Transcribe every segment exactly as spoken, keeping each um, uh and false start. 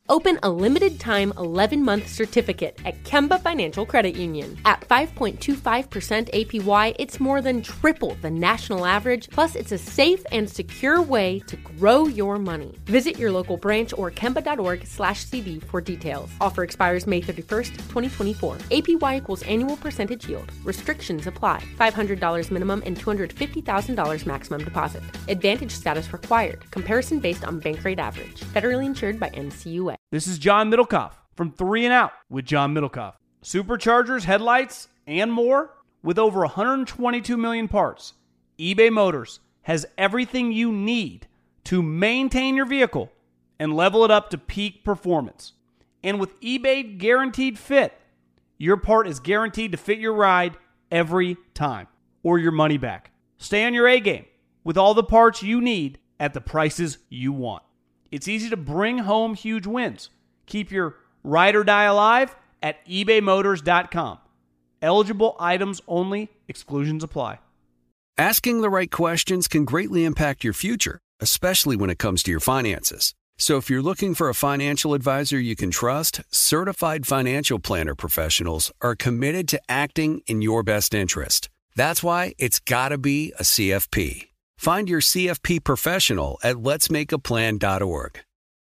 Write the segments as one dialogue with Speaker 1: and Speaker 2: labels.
Speaker 1: Open a limited-time eleven-month certificate at Kemba Financial Credit Union. At five point two five percent A P Y, it's more than triple the national average, plus it's a safe and secure way to grow your money. Visit your local branch or kemba.org slash CD for details. Offer expires May thirty-first, twenty twenty-four. A P Y equals annual percentage yield. Restrictions apply. five hundred dollars minimum and two hundred fifty thousand dollars maximum deposit. Advantage status required. Comparison based on bank rate average. Federally insured by N C U A.
Speaker 2: This is John Middlecoff from Three and Out with John Middlecoff. Superchargers, headlights, and more. With over one hundred twenty-two million parts, eBay Motors has everything you need to maintain your vehicle and level it up to peak performance. And with eBay Guaranteed Fit, your part is guaranteed to fit your ride every time or your money back. Stay on your A game with all the parts you need at the prices you want. It's easy to bring home huge wins. Keep your ride or die alive at ebay motors dot com. Eligible items only. Exclusions apply.
Speaker 3: Asking the right questions can greatly impact your future, especially when it comes to your finances. So if you're looking for a financial advisor you can trust, certified financial planner professionals are committed to acting in your best interest. That's why it's got to be a C F P. Find your C F P professional at lets make a plan dot org.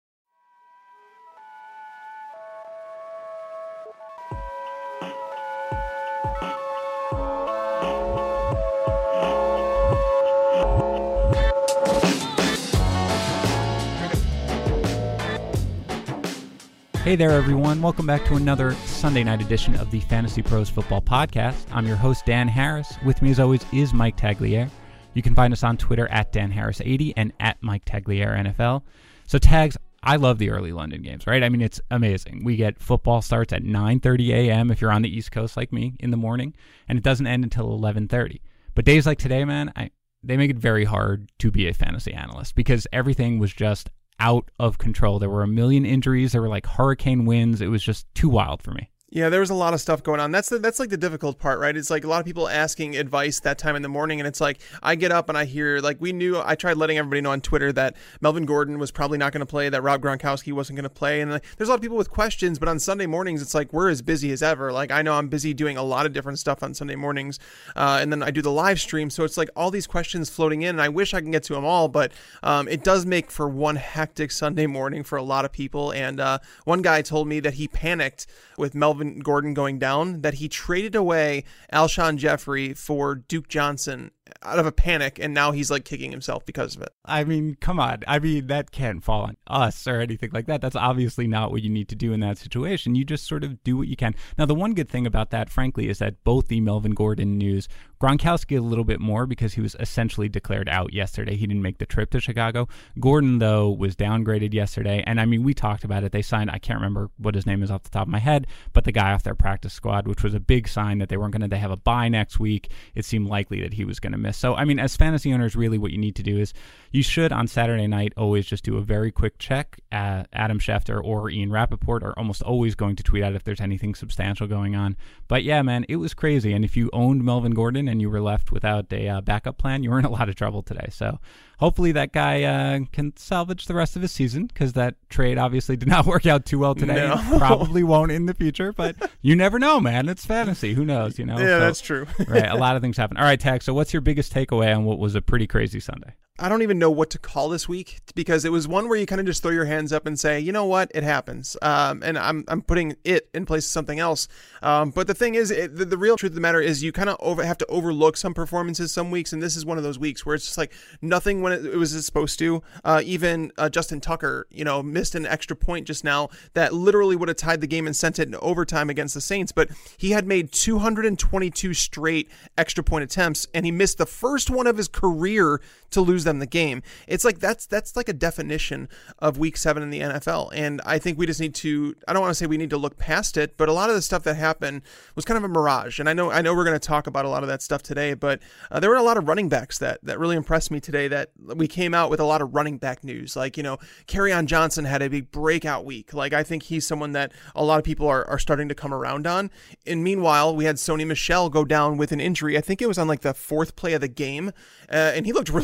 Speaker 4: Hey there, everyone. Welcome back to another Sunday night edition of the Fantasy Pros Football Podcast. I'm your host, Dan Harris. With me, as always, is Mike Tagliere. You can find us on Twitter at Dan Harris eighty and at Mike Tagliere N F L. So, Tags, I love the early London games, right? I mean, it's amazing. We get football starts at nine thirty a.m. if you're on the East Coast like me in the morning, and it doesn't end until eleven thirty. But days like today, man, I, they make it very hard to be a fantasy analyst because everything was just out of control. There were a million injuries. There were like hurricane winds. It was just too wild for me.
Speaker 5: Yeah, there was a lot of stuff going on. That's the, that's like the difficult part, right? It's like a lot of people asking advice that time in the morning, and it's like I get up and I hear, like we knew, I tried letting everybody know on Twitter that Melvin Gordon was probably not going to play, that Rob Gronkowski wasn't going to play, and like, there's a lot of people with questions, but on Sunday mornings, it's like we're as busy as ever. Like I know I'm busy doing a lot of different stuff on Sunday mornings, uh, and then I do the live stream, so it's like all these questions floating in, and I wish I can get to them all, but um, it does make for one hectic Sunday morning for a lot of people, and uh, one guy told me that he panicked with Melvin Gordon going down, that he traded away Alshon Jeffrey for Duke Johnson out of a panic, and now he's like kicking himself because of it.
Speaker 4: I mean, come on. I mean, that can't fall on us or anything like that. That's obviously not what you need to do in that situation. You just sort of do what you can. Now, the one good thing about that, frankly, is that both the Melvin Gordon news, Gronkowski a little bit more because he was essentially declared out yesterday. He didn't make the trip to Chicago. Gordon, though, was downgraded yesterday. And I mean, we talked about it. They signed, I can't remember what his name is off the top of my head, but the guy off their practice squad, which was a big sign that they weren't going to, they have a bye next week. It seemed likely that he was going to miss. So, I mean, as fantasy owners, really what you need to do is you should on Saturday night always just do a very quick check. Uh, Adam Schefter or Ian Rappaport are almost always going to tweet out if there's anything substantial going on. But yeah, man, it was crazy. And if you owned Melvin Gordon and you were left without a uh, backup plan, you were in a lot of trouble today. So hopefully that guy uh, can salvage the rest of his season, because that trade obviously did not work out too well today.
Speaker 5: No.
Speaker 4: Probably won't in the future, but you never know, man. It's fantasy. Who knows, you know?
Speaker 5: Yeah,
Speaker 4: so,
Speaker 5: that's true.
Speaker 4: Right. A lot of things happen. All right, Tag, so what's your biggest takeaway on what was a pretty crazy Sunday?
Speaker 5: I don't even know what to call this week, because it was one where you kind of just throw your hands up and say, you know what, it happens. Um, and I'm I'm putting it in place of something else. Um, but the thing is, it, the, the real truth of the matter is you kind of over, have to overlook some performances some weeks. And this is one of those weeks where it's just like nothing when it, it was supposed to. Uh, even uh, Justin Tucker, you know, missed an extra point just now that literally would have tied the game and sent it in overtime against the Saints. But he had made two hundred twenty-two straight extra point attempts, and he missed the first one of his career to lose them the game. It's like that's that's like a definition of week seven in the N F L. And I think we just need to, I don't want to say we need to look past it, but a lot of the stuff that happened was kind of a mirage. And I know I know we're going to talk about a lot of that stuff today, but uh, there were a lot of running backs that that really impressed me today, that we came out with a lot of running back news. Like, you know, Kerryon Johnson had a big breakout week. Like, I think he's someone that a lot of people are, are starting to come around on. And meanwhile, we had Sony Michel go down with an injury. I think it was on like the fourth play of the game. Uh, and he looked really good too.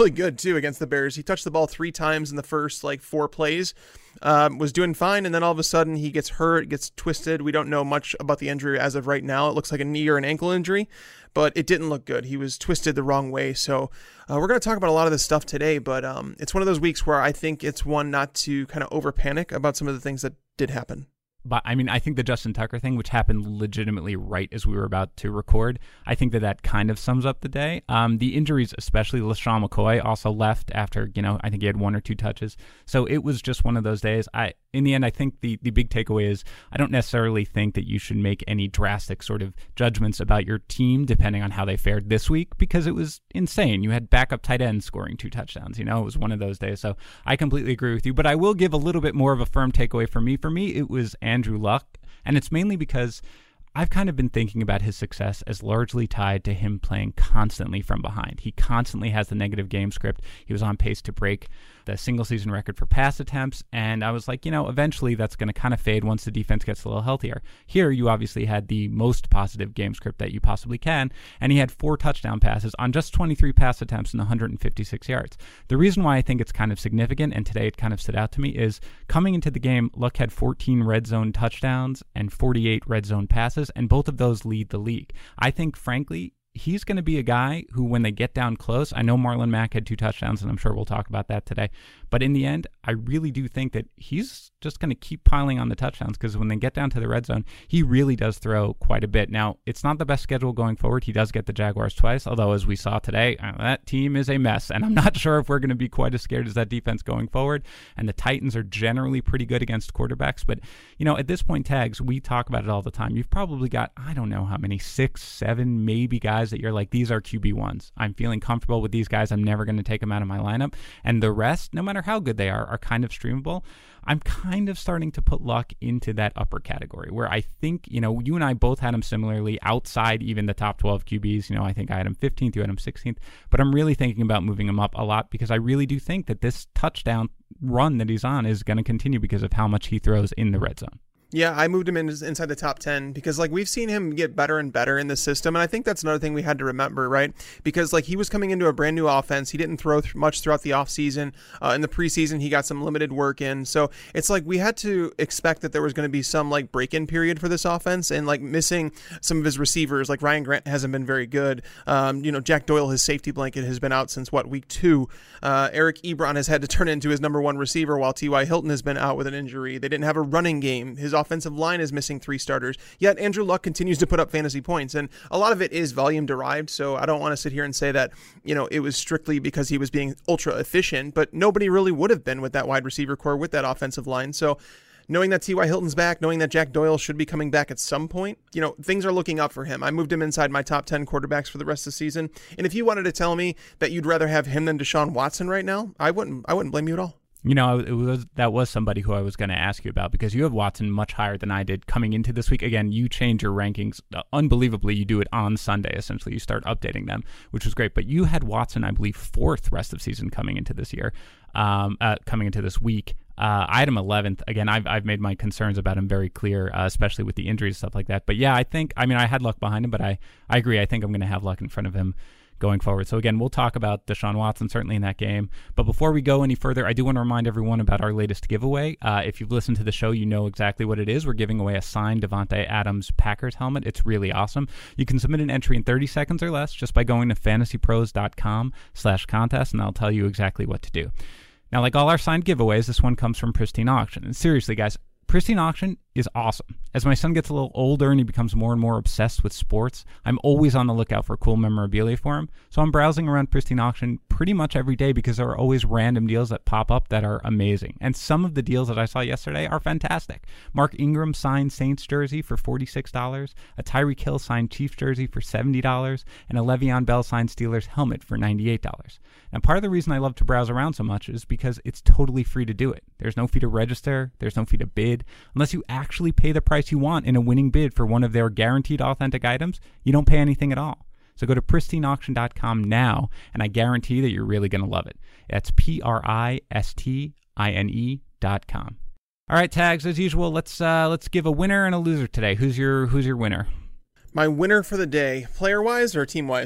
Speaker 5: do against the Bears. He touched the ball three times in the first like four plays, um, was doing fine, and then all of a sudden he gets hurt, gets twisted. We don't know much about the injury as of right now. It looks like a knee or an ankle injury, but it didn't look good. He was twisted the wrong way. So uh, we're going to talk about a lot of this stuff today, but um, it's one of those weeks where I think it's one not to kind of over panic about some of the things that did happen.
Speaker 4: But I mean, I think the Justin Tucker thing, which happened legitimately right as we were about to record, I think that that kind of sums up the day. Um, the injuries, especially LeSean McCoy, also left after, you know, I think he had one or two touches. So it was just one of those days. I, in the end, I think the, the big takeaway is I don't necessarily think that you should make any drastic sort of judgments about your team depending on how they fared this week, because it was insane. You had backup tight ends scoring two touchdowns. You know, it was one of those days. So I completely agree with you. But I will give a little bit more of a firm takeaway for me. For me, it was Andrew Luck, and it's mainly because I've kind of been thinking about his success as largely tied to him playing constantly from behind. He constantly has the negative game script. He was on pace to break the single season record for pass attempts, and I was like, you know, eventually that's going to kind of fade once the defense gets a little healthier. Here, you obviously had the most positive game script that you possibly can, and he had four touchdown passes on just twenty-three pass attempts and one hundred fifty-six yards. The reason why I think it's kind of significant, and today it kind of stood out to me, is coming into the game, Luck had fourteen red zone touchdowns and forty-eight red zone passes, and both of those lead the league. I think, frankly, he's going to be a guy who, when they get down close, I know Marlon Mack had two touchdowns, and I'm sure we'll talk about that today, but in the end, I really do think that he's just going to keep piling on the touchdowns, because when they get down to the red zone, he really does throw quite a bit. Now, it's not the best schedule going forward. He does get the Jaguars twice, although as we saw today, uh, that team is a mess, and I'm not sure if we're going to be quite as scared as that defense going forward, and the Titans are generally pretty good against quarterbacks, but, you know, at this point, Tags, we talk about it all the time. You've probably got, I don't know how many, six, seven, maybe guys that you're like, these are Q B ones. I'm feeling comfortable with these guys. I'm never going to take them out of my lineup. And the rest, no matter how good they are, are kind of streamable. I'm kind of starting to put Luck into that upper category where I think, you know, you and I both had him similarly outside even the top twelve Q Bs. You know, I think I had him fifteenth, you had him sixteenth. But I'm really thinking about moving him up a lot because I really do think that this touchdown run that he's on is going to continue because of how much he throws in the red zone.
Speaker 5: Yeah, I moved him in inside the top ten because, like, we've seen him get better and better in the system, and I think that's another thing we had to remember, right? Because, like, he was coming into a brand new offense. He didn't throw th- much throughout the offseason. Uh, in the preseason, he got some limited work in. So it's like we had to expect that there was going to be some, like, break-in period for this offense, and, like, missing some of his receivers. Like, Ryan Grant hasn't been very good. Um, you know, Jack Doyle, his safety blanket, has been out since, what, week two. Uh, Eric Ebron has had to turn into his number one receiver while T Y. Hilton has been out with an injury. They didn't have a running game. His offensive line is missing three starters, yet Andrew Luck continues to put up fantasy points, and a lot of it is volume derived, so I don't want to sit here and say that, you know, it was strictly because he was being ultra efficient, but nobody really would have been with that wide receiver core, with that offensive line. So knowing that T Y. Hilton's back, knowing that Jack Doyle should be coming back at some point, you know, things are looking up for him. I moved him inside my top ten quarterbacks for the rest of the season, and if you wanted to tell me that you'd rather have him than Deshaun Watson right now, I wouldn't I wouldn't blame you at all.
Speaker 4: You know, it was that was somebody who I was going to ask you about because you have Watson much higher than I did coming into this week. Again, you change your rankings. Uh, unbelievably, you do it on Sunday, essentially. You start updating them, which was great. But you had Watson, I believe, fourth rest of season coming into this year, um, uh, coming into this week. Uh, I had him eleventh. Again, I've I've made my concerns about him very clear, uh, especially with the injuries and stuff like that. But yeah, I think, I mean, I had Luck behind him, but I, I agree. I think I'm going to have Luck in front of him going forward. So again, we'll talk about Deshaun Watson certainly in that game. But before we go any further, I do want to remind everyone about our latest giveaway. Uh, if you've listened to the show, you know exactly what it is. We're giving away a signed Davante Adams Packers helmet. It's really awesome. You can submit an entry in thirty seconds or less just by going to fantasypros.com slash contest, and I'll tell you exactly what to do. Now, like all our signed giveaways, this one comes from Pristine Auction. And seriously, guys, Pristine Auction is awesome. As my son gets a little older and he becomes more and more obsessed with sports, I'm always on the lookout for cool memorabilia for him. So I'm browsing around Pristine Auction pretty much every day because there are always random deals that pop up that are amazing. And some of the deals that I saw yesterday are fantastic. Mark Ingram signed Saints jersey for forty-six dollars, a Tyreek Hill signed Chiefs jersey for seventy dollars, and a Le'Veon Bell signed Steelers helmet for ninety-eight dollars. And part of the reason I love to browse around so much is because it's totally free to do it. There's no fee to register. There's no fee to bid. Unless you actually pay the price you want in a winning bid for one of their guaranteed authentic items, you don't pay anything at all. So go to pristine auction dot com now, and I guarantee that you're really going to love it. That's P R I S T I N E dot com. All right, Tags, as usual, let's uh, let's give a winner and a loser today. Who's your Who's your winner?
Speaker 5: My winner for the day, player-wise or team-wise?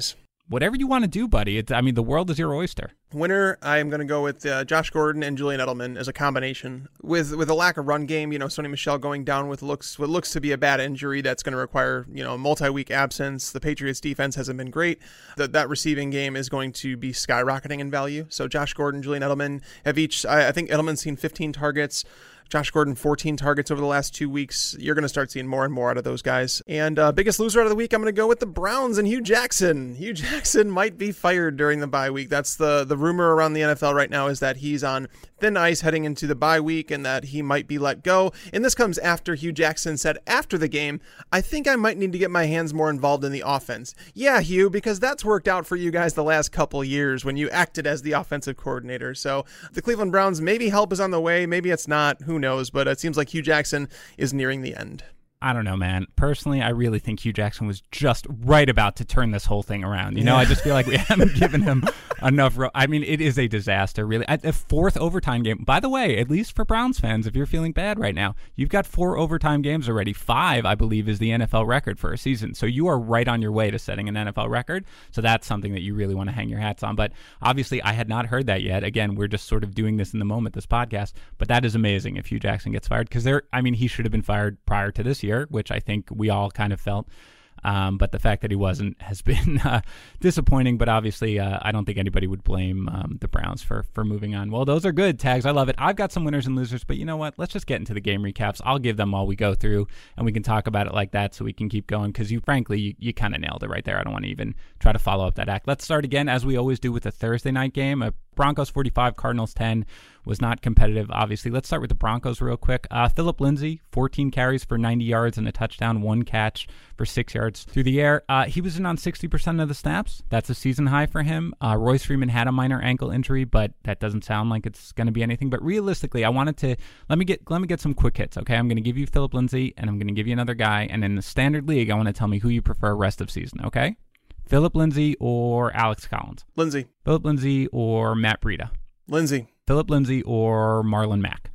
Speaker 4: whatever you want to do, buddy. It's, I mean, the world is your oyster.
Speaker 5: Winner, I'm going to go with uh, Josh Gordon and Julian Edelman as a combination. With with a lack of run game, you know, Sony Michel going down with looks what looks to be a bad injury that's going to require, you know, a multi-week absence. The Patriots defense hasn't been great. That that receiving game is going to be skyrocketing in value. So Josh Gordon, Julian Edelman have each, I, I think Edelman's seen fifteen targets. Josh Gordon, fourteen targets over the last two weeks. You're going to start seeing more and more out of those guys. And uh, biggest loser out of the week, I'm going to go with the Browns and Hugh Jackson. Hugh Jackson might be fired during the bye week. That's the, the rumor around the N F L right now, is that he's on thin ice heading into the bye week and that he might be let go. And this comes after Hugh Jackson said after the game, I think I might need to get my hands more involved in the offense. Yeah, Hugh, because that's worked out for you guys the last couple years when you acted as the offensive coordinator. So the Cleveland Browns, maybe help is on the way. Maybe it's not. Who knows? But it seems like Hugh Jackson is nearing the end.
Speaker 4: I don't know, man. Personally, I really think Hugh Jackson was just right about to turn this whole thing around. You know, yeah. I just feel like we haven't given him enough. Ro- I mean, it is a disaster, really. A fourth overtime game. By the way, at least for Browns fans, if you're feeling bad right now, you've got four overtime games already. Five, I believe, is the N F L record for a season. So you are right on your way to setting an N F L record. So that's something that you really want to hang your hats on. But obviously, I had not heard that yet. Again, we're just sort of doing this in the moment, this podcast. But that is amazing if Hugh Jackson gets fired, because there, I mean, he should have been fired prior to this year, which I think we all kind of felt. Um, but the fact that he wasn't has been uh, disappointing. But obviously, uh, I don't think anybody would blame um, the Browns for for moving on. Well, those are good, Tags. I love it. I've got some winners and losers, but you know what? Let's just get into the game recaps. I'll give them while we go through, and we can talk about it like that so we can keep going, because you, frankly, you, you kind of nailed it right there. I don't want to even try to follow up that act. Let's start again, as we always do, with the Thursday night game. A Broncos forty-five, Cardinals ten. Was not competitive, obviously. Let's start with the Broncos real quick. Uh, Phillip Lindsay, fourteen carries for ninety yards and a touchdown, one catch for six yards through the air. Uh, he was in on sixty percent of the snaps. That's a season high for him. Uh, Royce Freeman had a minor ankle injury, but that doesn't sound like it's going to be anything. But realistically, I wanted to, let me get let me get some quick hits, okay? I'm going to give you Phillip Lindsay, and I'm going to give you another guy. And in the standard league, I want to tell me who you prefer rest of season, okay? Phillip Lindsay or Alex Collins?
Speaker 5: Lindsay.
Speaker 4: Phillip Lindsay or Matt Breida?
Speaker 5: Lindsay.
Speaker 4: Phillip Lindsay or Marlon Mack?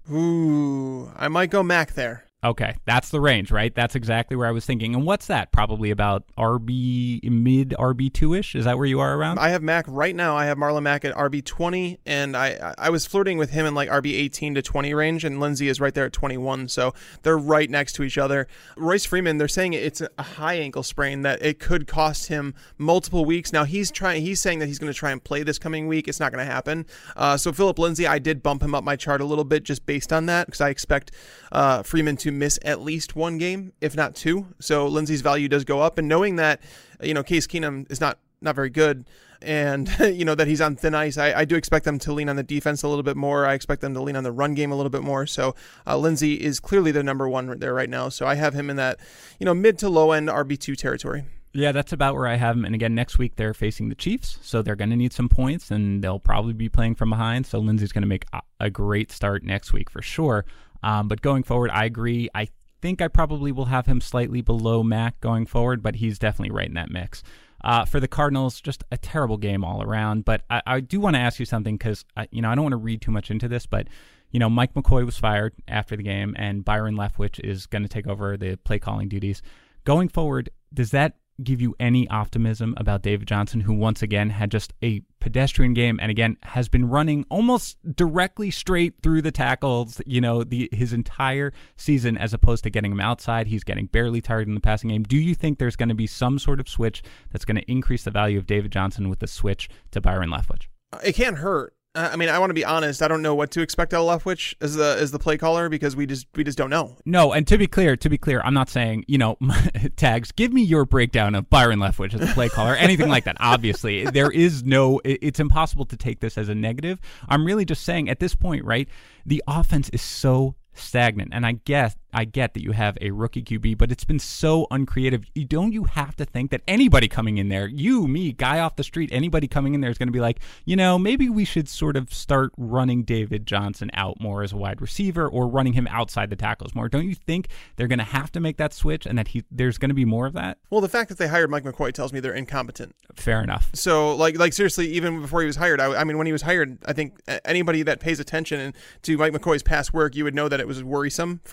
Speaker 5: Ooh, I might go Mack there.
Speaker 4: Okay, that's the range, right? That's exactly where I was thinking. And what's that? Probably about R B, mid R B two-ish? Is that where you are around?
Speaker 5: I have Mack right now. I have Marlon Mack at R B twenty, and I I was flirting with him in like R B eighteen to twenty range, and Lindsay is right there at twenty-one, so they're right next to each other. Royce Freeman, they're saying it's a high ankle sprain that it could cost him multiple weeks. Now, he's trying. He's saying that he's going to try and play this coming week. It's not going to happen. Uh, so Phillip Lindsay, I did bump him up my chart a little bit just based on that, because I expect uh, Freeman to miss at least one game, if not two. So Lindsay's value does go up. And knowing that, you know, Case Keenum is not not very good, and you know that he's on thin ice, I, I do expect them to lean on the defense a little bit more. I expect them to lean on the run game a little bit more. So uh, Lindsay is clearly the number one there right now. So I have him in that, you know, mid to low end R B two territory.
Speaker 4: Yeah, that's about where I have them. And again, next week they're facing the Chiefs, so they're going to need some points, and they'll probably be playing from behind. So Lindsay's going to make a great start next week for sure. Um, but going forward, I agree. I think I probably will have him slightly below Mack going forward, but he's definitely right in that mix. Uh, for the Cardinals, just a terrible game all around. But I, I do want to ask you something, because you know I don't want to read too much into this, but you know Mike McCoy was fired after the game, and Byron Leftwich is going to take over the play calling duties. Going forward, does that give you any optimism about David Johnson, who once again had just a pedestrian game, and again has been running almost directly straight through the tackles, you know, the his entire season, as opposed to getting him outside? He's getting barely tired in the passing game. Do you think there's going to be some sort of switch that's going to increase the value of David Johnson with the switch to Byron Leftwich?
Speaker 5: It can't hurt. I mean, I want to be honest. I don't know what to expect out of Leftwich as the as the play caller, because we just we just don't know.
Speaker 4: No, and to be clear, to be clear, I'm not saying, you know, Tags, give me your breakdown of Byron Leftwich as a play caller, anything like that. Obviously, there is no. It's impossible to take this as a negative. I'm really just saying at this point, right? The offense is so stagnant, and I guess I get that you have a rookie Q B, but it's been so uncreative. You don't you have to think that anybody coming in there, you, me, guy off the street, anybody coming in there is going to be like, you know, maybe we should sort of start running David Johnson out more as a wide receiver, or running him outside the tackles more. Don't you think they're going to have to make that switch, and that he there's going to be more of that?
Speaker 5: Well, the fact that they hired Mike McCoy tells me they're incompetent.
Speaker 4: Fair enough.
Speaker 5: So, like, like seriously, even before he was hired, I, I mean, when he was hired, I think anybody that pays attention to Mike McCoy's past work, you would know that it was worrisome for that for them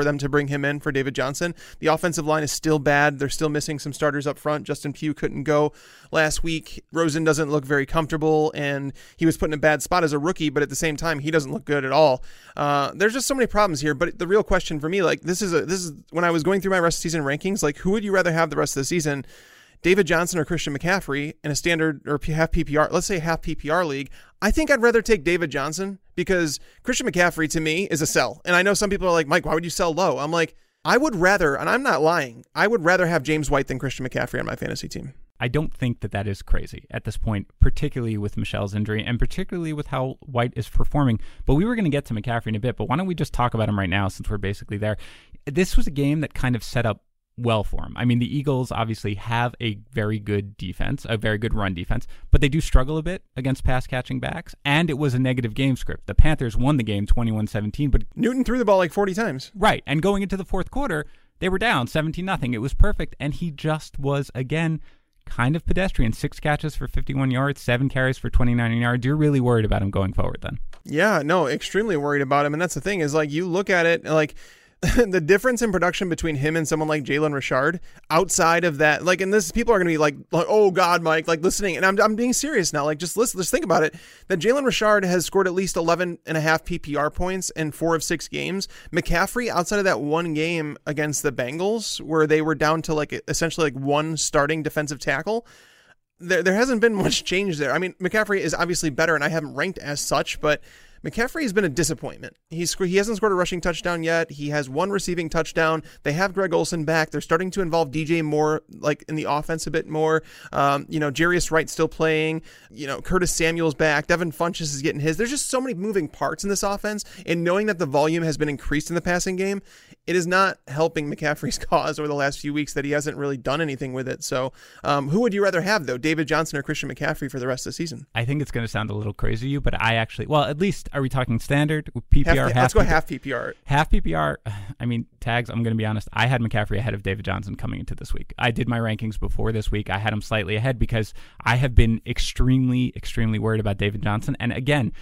Speaker 5: them to bring him in for David Johnson. The offensive line is still bad. They're still missing some starters up front. Justin Pugh couldn't go last week. Rosen doesn't look very comfortable, and he was put in a bad spot as a rookie, but at the same time, he doesn't look good at all. Uh, there's just so many problems here, but the real question for me, like this is a, this is when I was going through my rest of season rankings, like who would you rather have the rest of the season? David Johnson or Christian McCaffrey in a standard or half P P R, let's say half P P R league, I think I'd rather take David Johnson because Christian McCaffrey to me is a sell. And I know some people are like, Mike, why would you sell low? I'm like, I would rather, and I'm not lying, I would rather have James White than Christian McCaffrey on my fantasy team.
Speaker 4: I don't think that that is crazy at this point, particularly with Michel's injury and particularly with how White is performing. But we were going to get to McCaffrey in a bit, but why don't we just talk about him right now since we're basically there. This was a game that kind of set up well for him. I mean, the Eagles obviously have a very good defense, a very good run defense, but they do struggle a bit against pass catching backs, and it was a negative game script. The Panthers won the game twenty-one seventeen, but
Speaker 5: Newton threw the ball like forty times.
Speaker 4: Right, and going into the fourth quarter, they were down seventeen nothing. It was perfect, and he just was, again, kind of pedestrian. Six catches for fifty-one yards, seven carries for twenty-nine yards. You're really worried about him going forward then?
Speaker 5: Yeah, no, extremely worried about him, and that's the thing is like you look at it like the difference in production between him and someone like Jalen Richard outside of that, like, and this people are going to be like, like, oh God, Mike, like listening. And I'm, I'm being serious now. Like, just listen, just think about it. That Jalen Richard has scored at least eleven and a half P P R points in four of six games. McCaffrey, outside of that one game against the Bengals, where they were down to like essentially like one starting defensive tackle, there, there hasn't been much change there. I mean, McCaffrey is obviously better and I haven't ranked as such, but McCaffrey has been a disappointment. He's he hasn't scored a rushing touchdown yet. He has one receiving touchdown. They have Greg Olsen back. They're starting to involve D J Moore, like in the offense a bit more. Um, you know, Jarius Wright still playing. You know, Curtis Samuel's back. Devin Funchess is getting his. There's just so many moving parts in this offense. And knowing that the volume has been increased in the passing game, it is not helping McCaffrey's cause over the last few weeks that he hasn't really done anything with it. So, um, who would you rather have though, David Johnson or Christian McCaffrey for the rest of the season?
Speaker 4: I think it's going to sound a little crazy to you, but I actually, well, at least are we talking standard P P R?
Speaker 5: Half,
Speaker 4: half
Speaker 5: let's go
Speaker 4: P P R?
Speaker 5: half P P R.
Speaker 4: Half P P R. I mean, tags. I'm going to be honest. I had McCaffrey ahead of David Johnson coming into this week. I did my rankings before this week. I had him slightly ahead because I have been extremely, extremely worried about David Johnson. And again,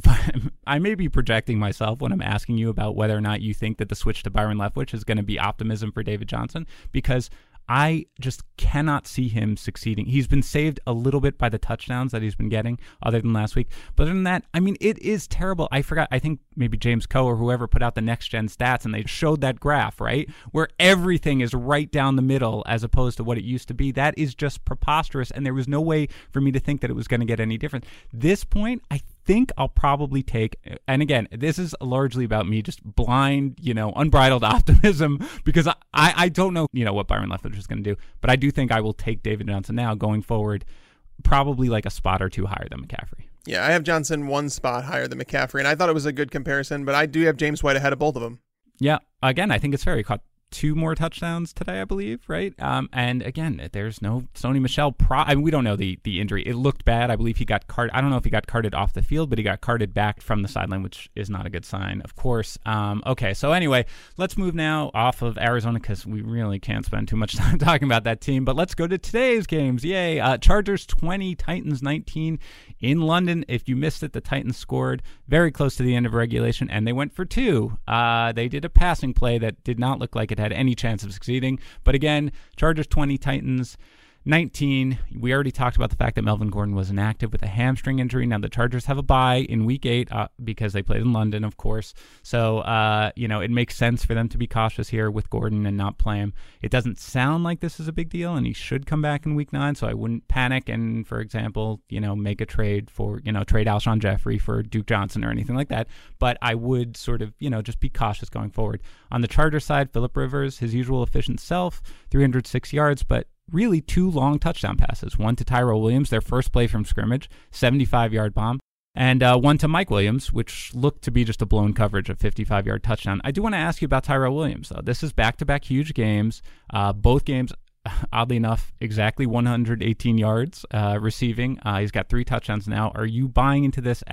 Speaker 4: I may be projecting myself when I'm asking you about whether or not you think that the switch to Byron Leftwich is going to be optimism for David Johnson, because I just cannot see him succeeding. He's been saved a little bit by the touchdowns that he's been getting other than last week. But other than that, I mean, it is terrible. I forgot, I think maybe James Coe or whoever put out the next gen stats and they showed that graph, right? Where everything is right down the middle as opposed to what it used to be. That is just preposterous. And there was no way for me to think that it was going to get any different. This point, I think I'll probably take, and again, this is largely about me just blind, you know, unbridled optimism, because I, I don't know, you know, what Byron Leftwich is going to do, but I do think I will take David Johnson now going forward, probably like a spot or two higher than McCaffrey.
Speaker 5: Yeah, I have Johnson one spot higher than McCaffrey, and I thought it was a good comparison, but I do have James White ahead of both of them.
Speaker 4: Yeah, again, I think it's fair. He caught two more touchdowns today, I believe, right? Um, and again, there's no Sony Michel. Pro- I mean, we don't know the the injury. It looked bad. I believe he got cart. I don't know if he got carted off the field, but he got carted back from the sideline, which is not a good sign, of course. Um, okay, so anyway, let's move now off of Arizona because we really can't spend too much time talking about that team. But let's go to today's games. Yay! Uh, Chargers twenty, Titans nineteen in London. If you missed it, the Titans scored very close to the end of regulation, and they went for two. Uh, they did a passing play that did not look like it had any chance of succeeding. But again, Chargers twenty, Titans nineteen. We already talked about the fact that Melvin Gordon was inactive with a hamstring injury. Now the Chargers have a bye in week eight uh, because they played in London, of course. So, uh, you know, it makes sense for them to be cautious here with Gordon and not play him. It doesn't sound like this is a big deal, and he should come back in week nine, so I wouldn't panic and, for example, you know, make a trade for, you know, trade Alshon Jeffrey for Duke Johnson or anything like that. But I would sort of, you know, just be cautious going forward. On the Charger side, Phillip Rivers, his usual efficient self, three hundred six yards, but really two long touchdown passes. One to Tyrell Williams, their first play from scrimmage, seventy-five-yard bomb, and uh, one to Mike Williams, which looked to be just a blown coverage of fifty-five-yard touchdown. I do want to ask you about Tyrell Williams, though. This is back-to-back huge games. Uh, both games, oddly enough, exactly one hundred eighteen yards uh, receiving. Uh, he's got three touchdowns now. Are you buying into this at all?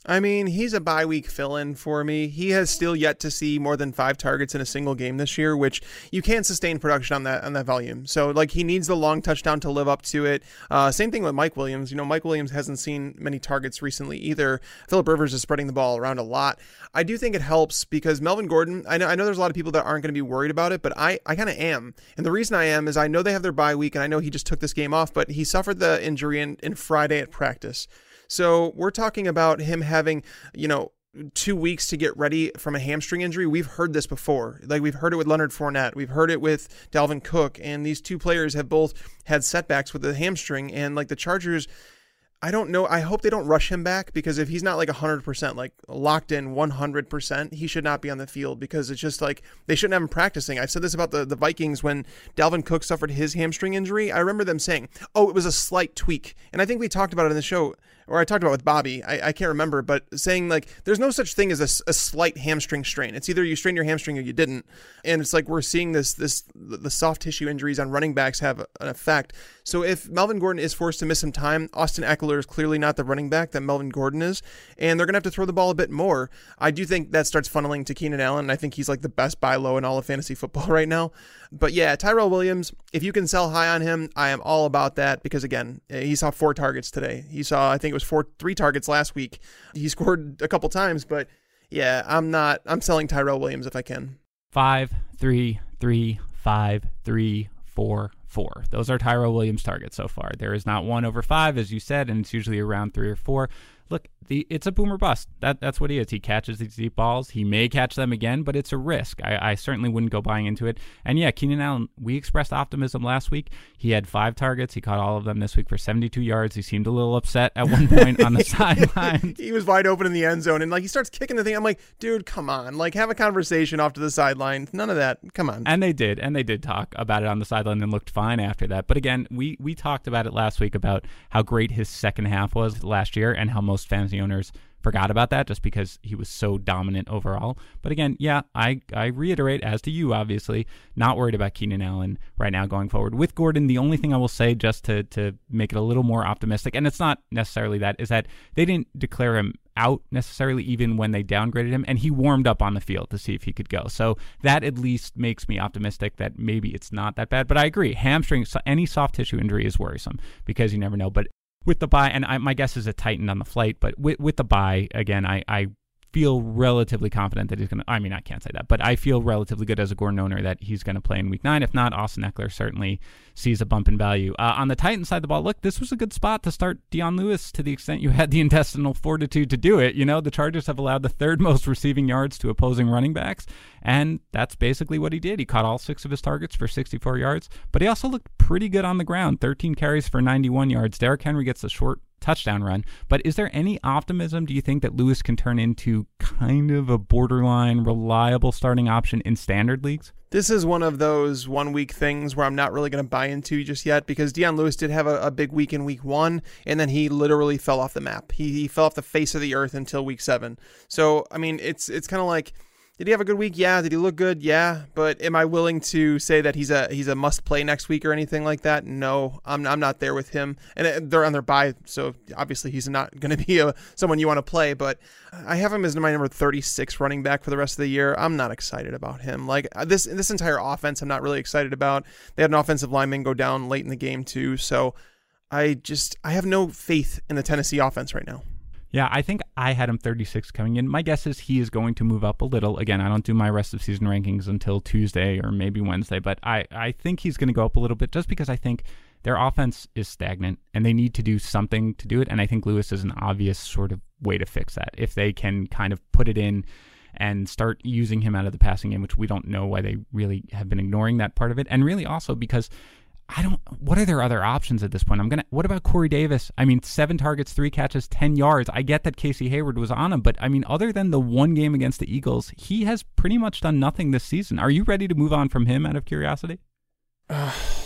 Speaker 5: I mean, he's a bye week fill-in for me. He has still yet to see more than five targets in a single game this year, which you can't sustain production on that on that volume. So, like, he needs the long touchdown to live up to it. Uh, same thing with Mike Williams. You know, Mike Williams hasn't seen many targets recently either. Phillip Rivers is spreading the ball around a lot. I do think it helps because Melvin Gordon, I know I know there's a lot of people that aren't going to be worried about it, but I, I kind of am. And the reason I am is I know they have their bye week, and I know he just took this game off, but he suffered the injury in, in Friday at practice. So we're talking about him having, you know, two weeks to get ready from a hamstring injury. We've heard this before. Like, we've heard it with Leonard Fournette. We've heard it with Dalvin Cook. And these two players have both had setbacks with the hamstring. And, like, the Chargers, I don't know. I hope they don't rush him back, because if he's not like one hundred percent, like locked in one hundred percent, he should not be on the field, because it's just like they shouldn't have him practicing. I've said this about the, the Vikings when Dalvin Cook suffered his hamstring injury. I remember them saying, oh, it was a slight tweak. And I think we talked about it in the show, or I talked about it with Bobby. I, I can't remember, but saying like there's no such thing as a, a slight hamstring strain. It's either you strained your hamstring or you didn't. And it's like we're seeing this, this the soft tissue injuries on running backs have an effect. So if Melvin Gordon is forced to miss some time, Austin Eckler is clearly not the running back that Melvin Gordon is, and they're going to have to throw the ball a bit more. I do think that starts funneling to Keenan Allen, and I think he's like the best buy low in all of fantasy football right now. But yeah, Tyrell Williams, if you can sell high on him, I am all about that, because again, he saw four targets today. He saw, I think it was four, three targets last week. He scored a couple times, but yeah, I'm not, I'm selling Tyrell Williams if I can.
Speaker 4: Five, three, three, five, three, four, four. Those are Tyrell Williams targets so far. There is not one over five, as you said, and it's usually around three or four. Look, the it's a boomer bust. That That's what he is. He catches these deep balls. He may catch them again, but it's a risk. I, I certainly wouldn't go buying into it. And yeah, Keenan Allen, we expressed optimism last week. He had five targets. He caught all of them this week for seventy-two yards. He seemed a little upset at one point on the sideline.
Speaker 5: He was wide open in the end zone, and like he starts kicking the thing. I'm like, dude, come on. Like, have a conversation off to the sideline. None of that. Come on.
Speaker 4: And they did. And they did talk about it on the sideline and looked fine after that. But again, we, we talked about it last week about how great his second half was last year and how most fantasy owners forgot about that just because he was so dominant overall. But again, yeah, I, I reiterate, as do you, obviously, not worried about Keenan Allen right now going forward. With Gordon, the only thing I will say, just to, to make it a little more optimistic, and it's not necessarily that, is that they didn't declare him out necessarily even when they downgraded him, and he warmed up on the field to see if he could go. So that at least makes me optimistic that maybe it's not that bad. But I agree, hamstring, any soft tissue injury is worrisome because you never know. But with the bye, and I, my guess is it tightened on the flight, but with, with the bye, again, I, I feel relatively confident that he's going to, I mean, I can't say that, but I feel relatively good as a Gordon owner that he's going to play in week nine. If not, Austin Eckler certainly sees a bump in value. Uh, on the Titans side of the ball, look, this was a good spot to start Dion Lewis to the extent you had the intestinal fortitude to do it. You know, the Chargers have allowed the third most receiving yards to opposing running backs, and that's basically what he did. He caught all six of his targets for sixty-four yards, but he also looked pretty good on the ground, thirteen carries for ninety-one yards. Derrick Henry gets a short touchdown run. But is there any optimism, do you think, that Lewis can turn into kind of a borderline reliable starting option in standard leagues?
Speaker 5: This is one of those one-week things where I'm not really going to buy into just yet, because Dion Lewis did have a, a big week in week one, and then he literally fell off the map. He, he fell off the face of the earth until week seven. So, I mean, it's it's kind of like, did he have a good week? Yeah. Did he look good? Yeah. But am I willing to say that he's a he's a must play next week or anything like that? No, I'm I'm not there with him. And they're on their bye, so obviously he's not going to be a, someone you want to play. But I have him as my number thirty-six running back for the rest of the year. I'm not excited about him. Like this this entire offense, I'm not really excited about. They had an offensive lineman go down late in the game too, so I just I have no faith in the Tennessee offense right now.
Speaker 4: Yeah, I think I had him thirty-six coming in. My guess is he is going to move up a little. Again, I don't do my rest of season rankings until Tuesday or maybe Wednesday, but I, I think he's going to go up a little bit just because I think their offense is stagnant and they need to do something to do it. And I think Lewis is an obvious sort of way to fix that. If they can kind of put it in and start using him out of the passing game, which we don't know why they really have been ignoring that part of it. And really also because I don't, what are their other options at this point? I'm going to, what about Corey Davis? I mean, seven targets, three catches, ten yards. I get that Casey Hayward was on him, but I mean, other than the one game against the Eagles, he has pretty much done nothing this season. Are you ready to move on from him out of curiosity?
Speaker 5: Uh,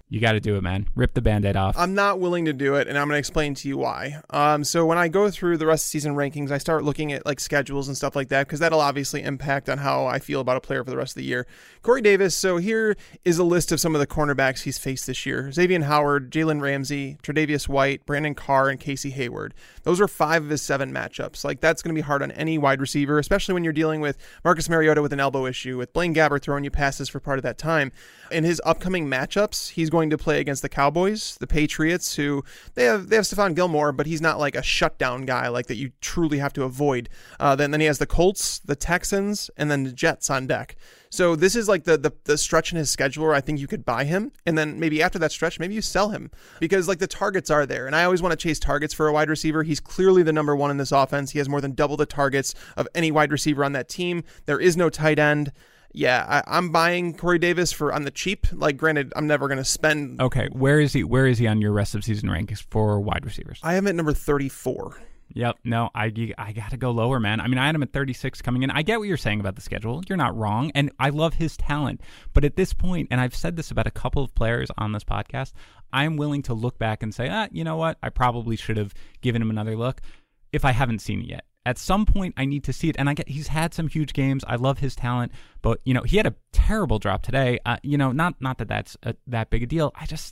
Speaker 4: You got to do it, man. Rip the Band-Aid off.
Speaker 5: I'm not willing to do it, and I'm going to explain to you why. Um, so when I go through the rest of the season rankings, I start looking at like schedules and stuff like that, because that'll obviously impact on how I feel about a player for the rest of the year. Corey Davis, so here is a list of some of the cornerbacks he's faced this year. Xavier Howard, Jalen Ramsey, Tre'Davious White, Brandon Carr, and Casey Hayward. Those are five of his seven matchups. Like, that's going to be hard on any wide receiver, especially when you're dealing with Marcus Mariota with an elbow issue, with Blaine Gabbert throwing you passes for part of that time. In his upcoming matchups, he's going to play against the Cowboys, the Patriots, who they have they have Stephon Gilmore, but he's not like a shutdown guy like that you truly have to avoid. Uh, then then he has the Colts, the Texans, and then the Jets on deck. So this is like the, the the stretch in his schedule where I think you could buy him, and then maybe after that stretch, maybe you sell him, because like the targets are there, and I always want to chase targets for a wide receiver. He's clearly the number one in this offense. He has more than double the targets of any wide receiver on that team. There is no tight end. Yeah, I, I'm buying Corey Davis for on the cheap. Like, granted, I'm never going to spend.
Speaker 4: Okay, where is he? Where is he on your rest of season rankings for wide receivers?
Speaker 5: I have him at number thirty-four.
Speaker 4: Yep. No, I, I got to go lower, man. I mean, I had him at thirty-six coming in. I get what you're saying about the schedule. You're not wrong. And I love his talent. But at this point, and I've said this about a couple of players on this podcast, I'm willing to look back and say, ah, you know what? I probably should have given him another look if I haven't seen it yet. At some point, I need to see it. And I get he's had some huge games. I love his talent. But, you know, he had a terrible drop today. Uh, you know, not not that that's a, that big a deal. I just...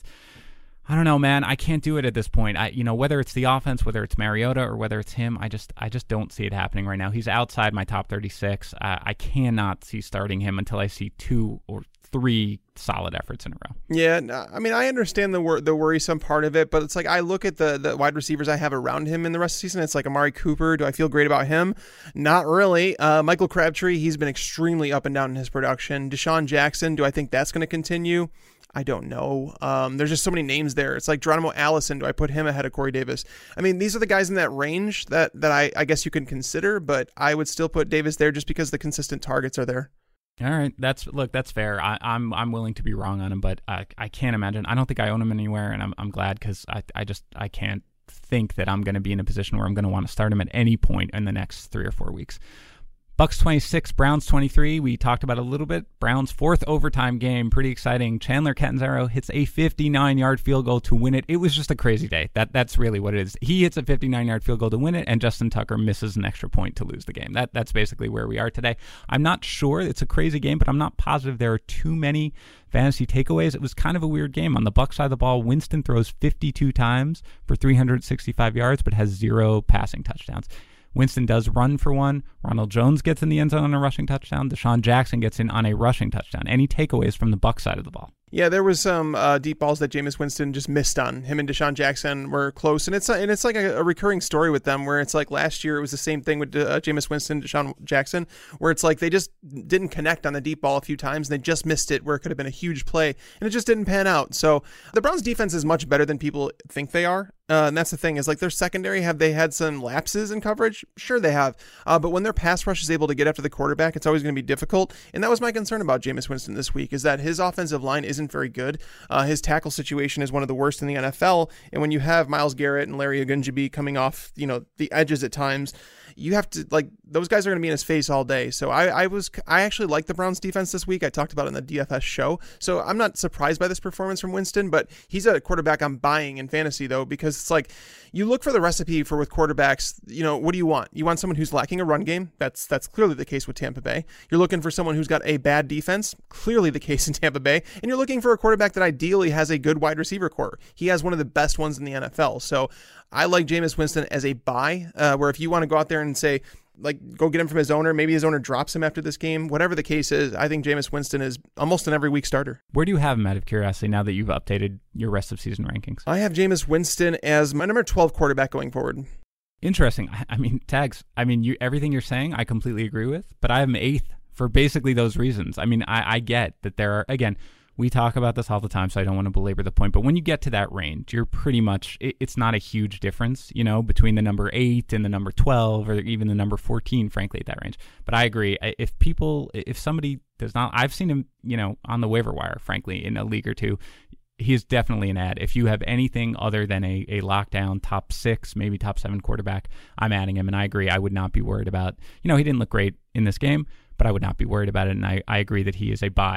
Speaker 4: I don't know, man. I can't do it at this point. I, you know, whether it's the offense, whether it's Mariota, or whether it's him, I just, I just don't see it happening right now. He's outside my top thirty-six. Uh, I cannot see starting him until I see two or three solid efforts in a row.
Speaker 5: Yeah, I mean, I understand the wor- the worrisome part of it, but it's like I look at the the wide receivers I have around him in the rest of the season. It's like Amari Cooper. Do I feel great about him? Not really. Uh, Michael Crabtree, he's been extremely up and down in his production. Deshaun Jackson, do I think that's going to continue? I don't know. Um, there's just so many names there. It's like Geronimo Allison. Do I put him ahead of Corey Davis? I mean, these are the guys in that range that, that I, I guess you can consider, but I would still put Davis there just because the consistent targets are there.
Speaker 4: All right, that's look, that's fair. I, I'm I'm willing to be wrong on him, but I I can't imagine. I don't think I own him anywhere, and I'm I'm glad because I I just I can't think that I'm going to be in a position where I'm going to want to start him at any point in the next three or four weeks. Bucks twenty-six, Browns twenty-three. We talked about it a little bit. Browns' fourth overtime game. Pretty exciting. Chandler Catanzaro hits a fifty-nine-yard field goal to win it. It was just a crazy day. That That's really what it is. He hits a fifty-nine-yard field goal to win it, and Justin Tucker misses an extra point to lose the game. That That's basically where we are today. I'm not sure it's a crazy game, but I'm not positive there are too many fantasy takeaways. It was kind of a weird game. On the Bucs side of the ball, Winston throws fifty-two times for three hundred sixty-five yards, but has zero passing touchdowns. Winston does run for one. Ronald Jones gets in the end zone on a rushing touchdown. Deshaun Jackson gets in on a rushing touchdown. Any takeaways from the Bucs side of the ball?
Speaker 5: Yeah, there was some uh, deep balls that Jameis Winston just missed on. Him and Deshaun Jackson were close, and it's and it's like a, a recurring story with them, where it's like last year it was the same thing with uh, Jameis Winston, Deshaun Jackson, where it's like they just didn't connect on the deep ball a few times, and they just missed it where it could have been a huge play, and it just didn't pan out. So the Browns' defense is much better than people think they are. Uh, and that's the thing, is like their secondary, have they had some lapses in coverage? Sure they have. Uh, but when their pass rush is able to get after the quarterback, it's always going to be difficult. And that was my concern about Jameis Winston this week, is that his offensive line isn't very good. Uh, his tackle situation is one of the worst in the N F L. And when you have Myles Garrett and Larry Ogunjobi coming off, you know, the edges at times, you have to, like, those guys are going to be in his face all day. So I, I was, I actually like the Browns defense this week. I talked about it in the D F S show. So I'm not surprised by this performance from Winston, but he's a quarterback I'm buying in fantasy though, because it's like, you look for the recipe for with quarterbacks, you know, what do you want? You want someone who's lacking a run game. That's, that's clearly the case with Tampa Bay. You're looking for someone who's got a bad defense. Clearly the case in Tampa Bay. And you're looking for a quarterback that ideally has a good wide receiver core. He has one of the best ones in the N F L. So I like Jameis Winston as a buy, uh, where if you want to go out there and say, like, go get him from his owner, maybe his owner drops him after this game, whatever the case is, I think Jameis Winston is almost an every week starter.
Speaker 4: Where do you have him out of curiosity now that you've updated your rest of season rankings?
Speaker 5: I have Jameis Winston as my number twelve quarterback going forward.
Speaker 4: Interesting. I, I mean, Tags, I mean, you, everything you're saying, I completely agree with, but I have him eighth for basically those reasons. I mean, I, I get that there are, again, we talk about this all the time, so I don't want to belabor the point. But when you get to that range, you're pretty much, it, it's not a huge difference, you know, between the number eight and the number twelve, or even the number fourteen, frankly, at that range. But I agree. If people, if somebody does not, I've seen him, you know, on the waiver wire, frankly, in a league or two. He's definitely an ad. If you have anything other than a, a lockdown top six, maybe top seven quarterback, I'm adding him. And I agree. I would not be worried about, you know, he didn't look great in this game, but I would not be worried about it. And I, I agree that he is a buy.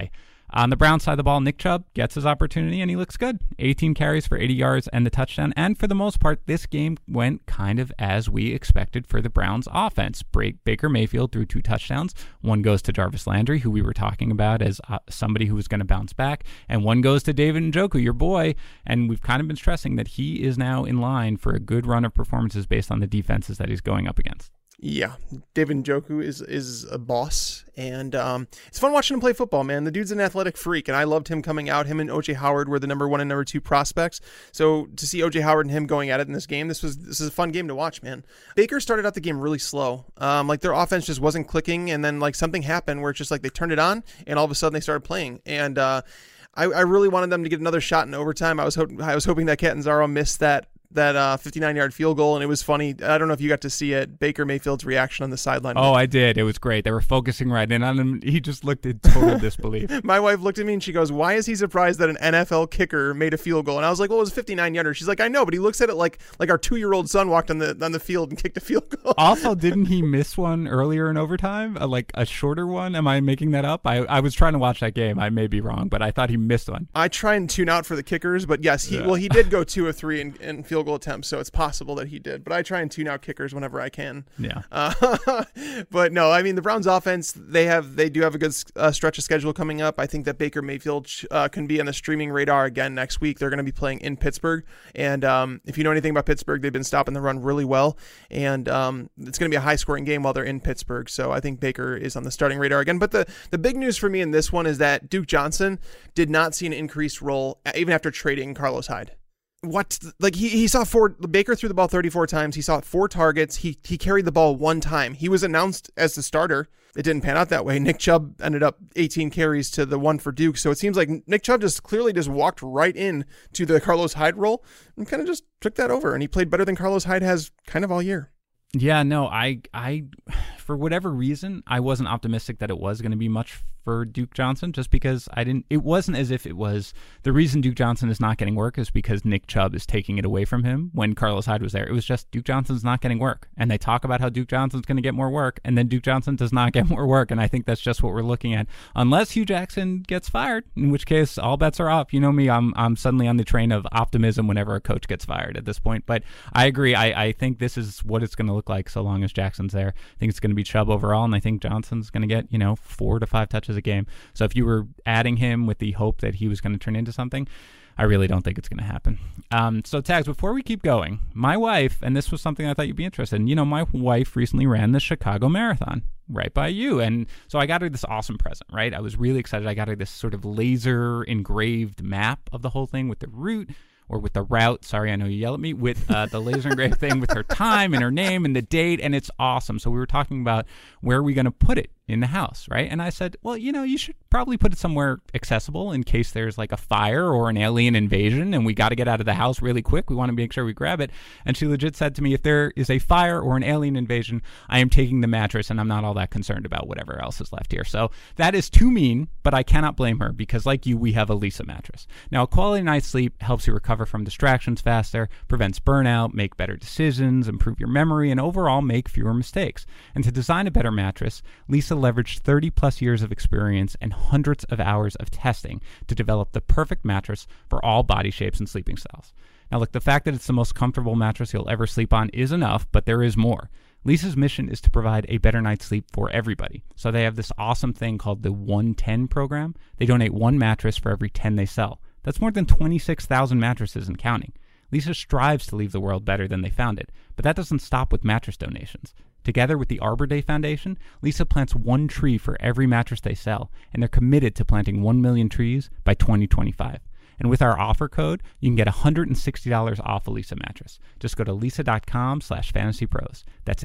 Speaker 4: On the Browns side of the ball, Nick Chubb gets his opportunity, and he looks good. eighteen carries for eighty yards and the touchdown. And for the most part, this game went kind of as we expected for the Browns offense. Baker Mayfield threw two touchdowns. One goes to Jarvis Landry, who we were talking about as uh, somebody who was going to bounce back. And one goes to David Njoku, your boy. And we've kind of been stressing that he is now in line for a good run of performances based on the defenses that he's going up against.
Speaker 5: Yeah, David Njoku is is a boss, and um, it's fun watching him play football, man. The dude's an athletic freak, and I loved him coming out. Him and O J Howard were the number one and number two prospects, so to see O J Howard and him going at it in this game, this was this is a fun game to watch, man. Baker started out the game really slow. Um, like their offense just wasn't clicking, and then like something happened where it's just like they turned it on, and all of a sudden they started playing, and uh, I, I really wanted them to get another shot in overtime. I was hoping I was hoping that Catanzaro missed that. that uh, fifty-nine-yard field goal, and it was funny. I don't know if you got to see it, Baker Mayfield's reaction on the sideline.
Speaker 4: Oh, I did. It was great. They were focusing right in on him. He just looked in total disbelief.
Speaker 5: My wife looked at me and she goes, why is he surprised that an N F L kicker made a field goal? And I was like, well, it was a fifty-nine-yarder. She's like, I know, but he looks at it like like our two-year-old son walked on the on the field and kicked a field goal.
Speaker 4: Also, didn't he miss one earlier in overtime? A, like a shorter one? Am I making that up? I, I was trying to watch that game. I may be wrong, but I thought he missed one.
Speaker 5: I try and tune out for the kickers, but yes, he
Speaker 4: Yeah.
Speaker 5: well, he did go two of three in, in field goal attempts, so it's possible that he did, but I try and tune out kickers whenever I can.
Speaker 4: Yeah.
Speaker 5: Uh, but no, I mean, the Browns offense, they have, they do have a good uh, stretch of schedule coming up. I think that Baker Mayfield uh, can be on the streaming radar again next week. They're going to be playing in Pittsburgh. And um, if you know anything about Pittsburgh, they've been stopping the run really well. And um, it's going to be a high scoring game while they're in Pittsburgh. So I think Baker is on the starting radar again. But the, the big news for me in this one is that Duke Johnson did not see an increased role even after trading Carlos Hyde. What like he, he saw four Baker threw the ball thirty-four times. He saw four targets. He he carried the ball one time. He was announced as the starter. It didn't pan out that way. Nick Chubb ended up eighteen carries to the one for Duke. So it seems like Nick Chubb just clearly just walked right in to the Carlos Hyde role and kind of just took that over. And he played better than Carlos Hyde has kind of all year.
Speaker 4: Yeah, no, I, I, for whatever reason, I wasn't optimistic that it was going to be much for Duke Johnson, just because I didn't, it wasn't as if it was, the reason Duke Johnson is not getting work is because Nick Chubb is taking it away from him when Carlos Hyde was there. It was just Duke Johnson's not getting work. And they talk about how Duke Johnson's going to get more work, and then Duke Johnson does not get more work. And I think that's just what we're looking at, unless Hugh Jackson gets fired, in which case all bets are off. You know me, I'm I'm suddenly on the train of optimism whenever a coach gets fired at this point. But I agree. I, I think this is what it's going to look like so long as Jackson's there. I think it's going to be Chubb overall, and I think Johnson's going to get, you know, four to five touches a game. So if you were adding him with the hope that he was going to turn into something, I really don't think it's going to happen. Um, so, Tags, before we keep going, my wife, and this was something I thought you'd be interested in, you know, my wife recently ran the Chicago Marathon right by you. And so I got her this awesome present, right? I was really excited. I got her this sort of laser engraved map of the whole thing with the route. Or with the route, sorry, I know you yell at me, with uh, the laser engraved thing with her time and her name and the date, and it's awesome. So we were talking about where are we going to put it in the house, right? And I said, well, you know, you should probably put it somewhere accessible in case there's like a fire or an alien invasion and we got to get out of the house really quick. We want to make sure we grab it. And she legit said to me, if there is a fire or an alien invasion, I am taking the mattress and I'm not all that concerned about whatever else is left here. So that is too mean, but I cannot blame her because like you, we have a Leesa mattress. Now, a quality night's sleep helps you recover from distractions faster, prevents burnout, make better decisions, improve your memory, and overall make fewer mistakes. And to design a better mattress, Leesa leveraged thirty plus years of experience and hundreds of hours of testing to develop the perfect mattress for all body shapes and sleeping styles. Now look, the fact that it's the most comfortable mattress you'll ever sleep on is enough, but there is more. Leesa's mission is to provide a better night's sleep for everybody. So they have this awesome thing called the one ten program. They donate one mattress for every ten they sell. That's more than twenty-six thousand mattresses and counting. Leesa strives to leave the world better than they found it, but that doesn't stop with mattress donations. Together with the Arbor Day Foundation, Leesa plants one tree for every mattress they sell, and they're committed to planting one million trees by twenty twenty-five. And with our offer code, you can get one hundred sixty dollars off a Leesa mattress. Just go to leesa.com slash fantasypros. That's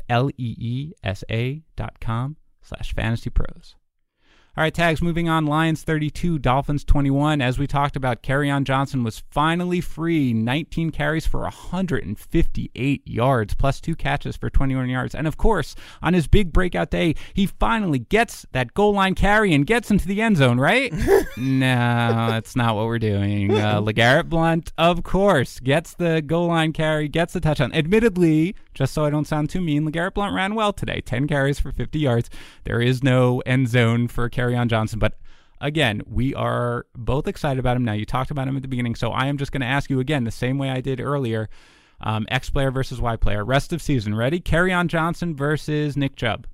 Speaker 4: L-E-E-S-A dot com slash fantasypros. All right, Tags, moving on. Lions thirty-two, Dolphins twenty-one. As we talked about, Kerryon Johnson was finally free. nineteen carries for one hundred fifty-eight yards, plus two catches for twenty-one yards. And of course, on his big breakout day, he finally gets that goal line carry and gets into the end zone, right? No, that's not what we're doing. Uh, LeGarrette Blount, of course, gets the goal line carry, gets the touchdown. Admittedly, just so I don't sound too mean, LeGarrette Blount ran well today. ten carries for fifty yards. There is no end zone for Kerryon Johnson, but again, we are both excited about him. Now, you talked about him at the beginning, so I am just going to ask you again the same way I did earlier. Um, X player versus Y player. Rest of season. Ready? Kerryon Johnson versus Nick Chubb.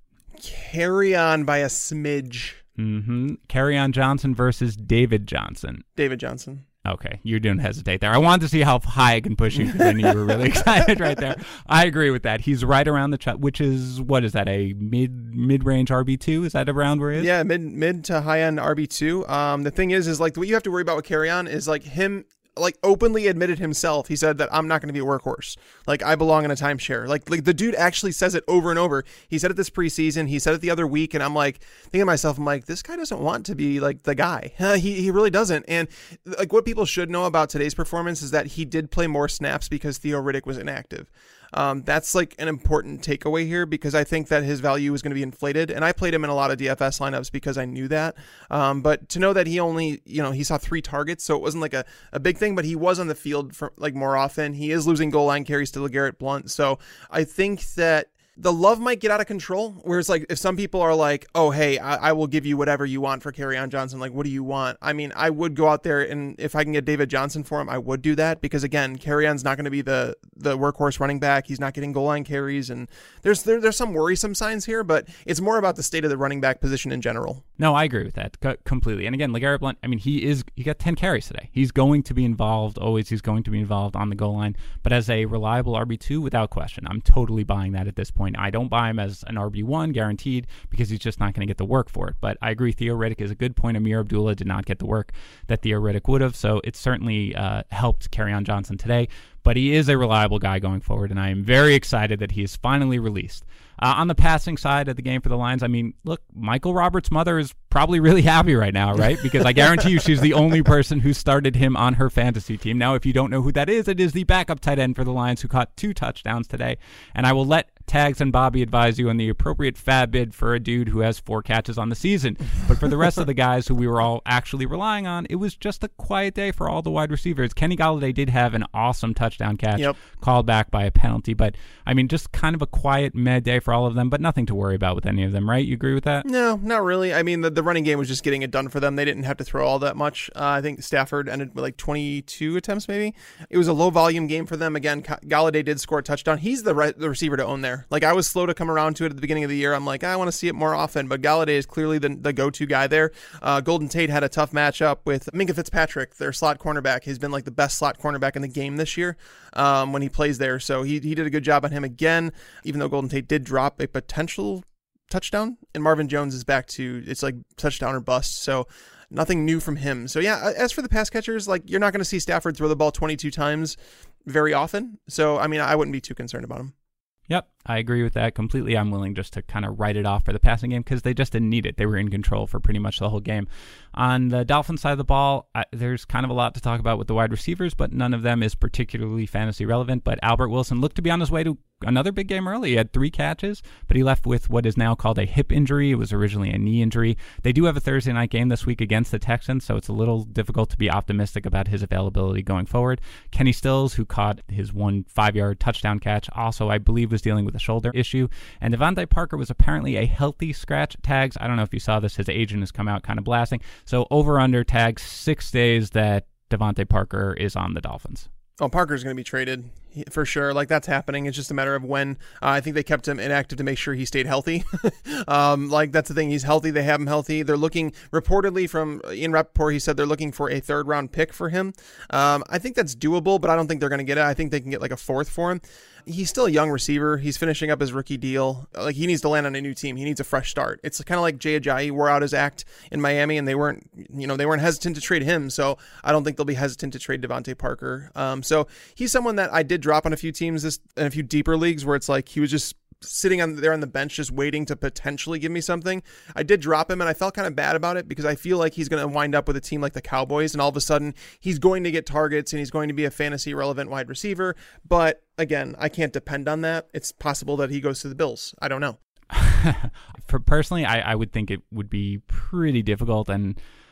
Speaker 5: Kerryon by a smidge.
Speaker 4: Mm-hmm. Kerryon Johnson versus David Johnson.
Speaker 5: David Johnson.
Speaker 4: Okay, you didn't hesitate there. I wanted to see how high I can push you because I knew you were really excited right there. I agree with that. He's right around the Chubb, which is, what is that, a mid mid range R B two? Is that around where he is?
Speaker 5: Yeah, mid mid to high end R B two. Um, the thing is, is like what you have to worry about with Kerryon is like him. Like openly admitted himself, he said that I'm not going to be a workhorse. Like I belong in a timeshare. Like like the dude actually says it over and over. He said it this preseason. He said it the other week, and I'm like thinking to myself, I'm like, this guy doesn't want to be like the guy. he he really doesn't. And like what people should know about today's performance is that he did play more snaps because Theo Riddick was inactive. Um, that's like an important takeaway here because I think that his value is going to be inflated. And I played him in a lot of D F S lineups because I knew that. Um, but to know that he only, you know, he saw three targets, so it wasn't like a, a big thing, but he was on the field for like more often. He is losing goal line carries to LeGarrette Blount. So I think that the love might get out of control, whereas like if some people are like, oh, hey, I, I will give you whatever you want for Kerryon Johnson. Like, what do you want? I mean, I would go out there and if I can get David Johnson for him, I would do that because again, Kerryon's not going to be the the workhorse running back. He's not getting goal line carries, and there's there, there's some worrisome signs here, but it's more about the state of the running back position in general.
Speaker 4: No, I agree with that c- completely. And again, LeGarrette Blount, I mean, he is he got ten carries today. He's going to be involved. Always, he's going to be involved on the goal line. But as a reliable R B two, without question, I'm totally buying that at this point. I don't buy him as an R B one guaranteed because he's just not going to get the work for it. But I agree, Theo Riddick is a good point. Amir Abdullah did not get the work that Theo Riddick would have, so it certainly uh, helped Kerryon Johnson today. But he is a reliable guy going forward, and I am very excited that he is finally released. Uh, on the passing side of the game for the Lions, I mean, look, Michael Roberts' mother is probably really happy right now, right? Because I guarantee you she's the only person who started him on her fantasy team. Now, if you don't know who that is, it is the backup tight end for the Lions who caught two touchdowns today. And I will let Tags and Bobby advise you on the appropriate fab bid for a dude who has four catches on the season. But for the rest of the guys who we were all actually relying on, it was just a quiet day for all the wide receivers. Kenny Golladay did have an awesome touchdown catch,
Speaker 5: yep.
Speaker 4: called back by a penalty. But, I mean, just kind of a quiet, meh day for all of them, but nothing to worry about with any of them, right? You agree with that?
Speaker 5: No, not really. I mean, the, the running game was just getting it done for them. They didn't have to throw all that much. Uh, I think Stafford ended with like twenty-two attempts, maybe. It was a low-volume game for them. Again, Golladay did score a touchdown. He's the, re- the receiver to own there. Like, I was slow to come around to it at the beginning of the year. I'm like, I want to see it more often, but Golladay is clearly the, the go-to guy there. Uh, Golden Tate had a tough matchup with Minkah Fitzpatrick, their slot cornerback. He's been like the best slot cornerback in the game this year um, when he plays there. So he, he did a good job on him again, even though Golden Tate did drop a potential touchdown, and Marvin Jones is back to, it's like touchdown or bust. So nothing new from him. So yeah, as for the pass catchers, like you're not going to see Stafford throw the ball twenty-two times very often. So, I mean, I wouldn't be too concerned about him.
Speaker 4: Yep, I agree with that completely. I'm willing just to kind of write it off for the passing game because they just didn't need it. They were in control for pretty much the whole game. On the Dolphins side of the ball, I, there's kind of a lot to talk about with the wide receivers, but none of them is particularly fantasy relevant. But Albert Wilson looked to be on his way to another big game early. He had three catches, but he left with what is now called a hip injury. It was originally a knee injury. They do have a Thursday night game this week against the Texans, so it's a little difficult to be optimistic about his availability going forward. Kenny Stills, who caught his one five-yard touchdown catch, also, I believe, was dealing with a shoulder issue. And Devontae Parker was apparently a healthy scratch. Tags, I don't know if you saw this, his agent has come out kind of blasting. So over-under tags, six days that Devontae Parker is on the Dolphins.
Speaker 5: Oh, Parker's going to be traded for sure. Like that's happening. It's just a matter of when. Uh, I think they kept him inactive to make sure he stayed healthy. um, like that's the thing. He's healthy. They have him healthy. They're looking reportedly from Ian Rappaport. He said they're looking for a third round pick for him. Um, I think that's doable, but I don't think they're going to get it. I think they can get like a fourth for him. He's still a young receiver. He's finishing up his rookie deal. Like he needs to land on a new team. He needs a fresh start. It's kind of like Jay Ajayi wore out his act in Miami, and they weren't, you know, they weren't hesitant to trade him. So I don't think they'll be hesitant to trade Devontae Parker. Um, so he's someone that I did drop on a few teams, this in a few deeper leagues where it's like he was just sitting on there on the bench just waiting to potentially give me something. I did drop him, and I felt kind of bad about it because I feel like he's going to wind up with a team like the Cowboys, and all of a sudden he's going to get targets and he's going to be a fantasy relevant wide receiver. But again, I can't depend on that. It's possible that he goes to the Bills. I don't know.
Speaker 4: For personally, I, I would think it would be pretty difficult, and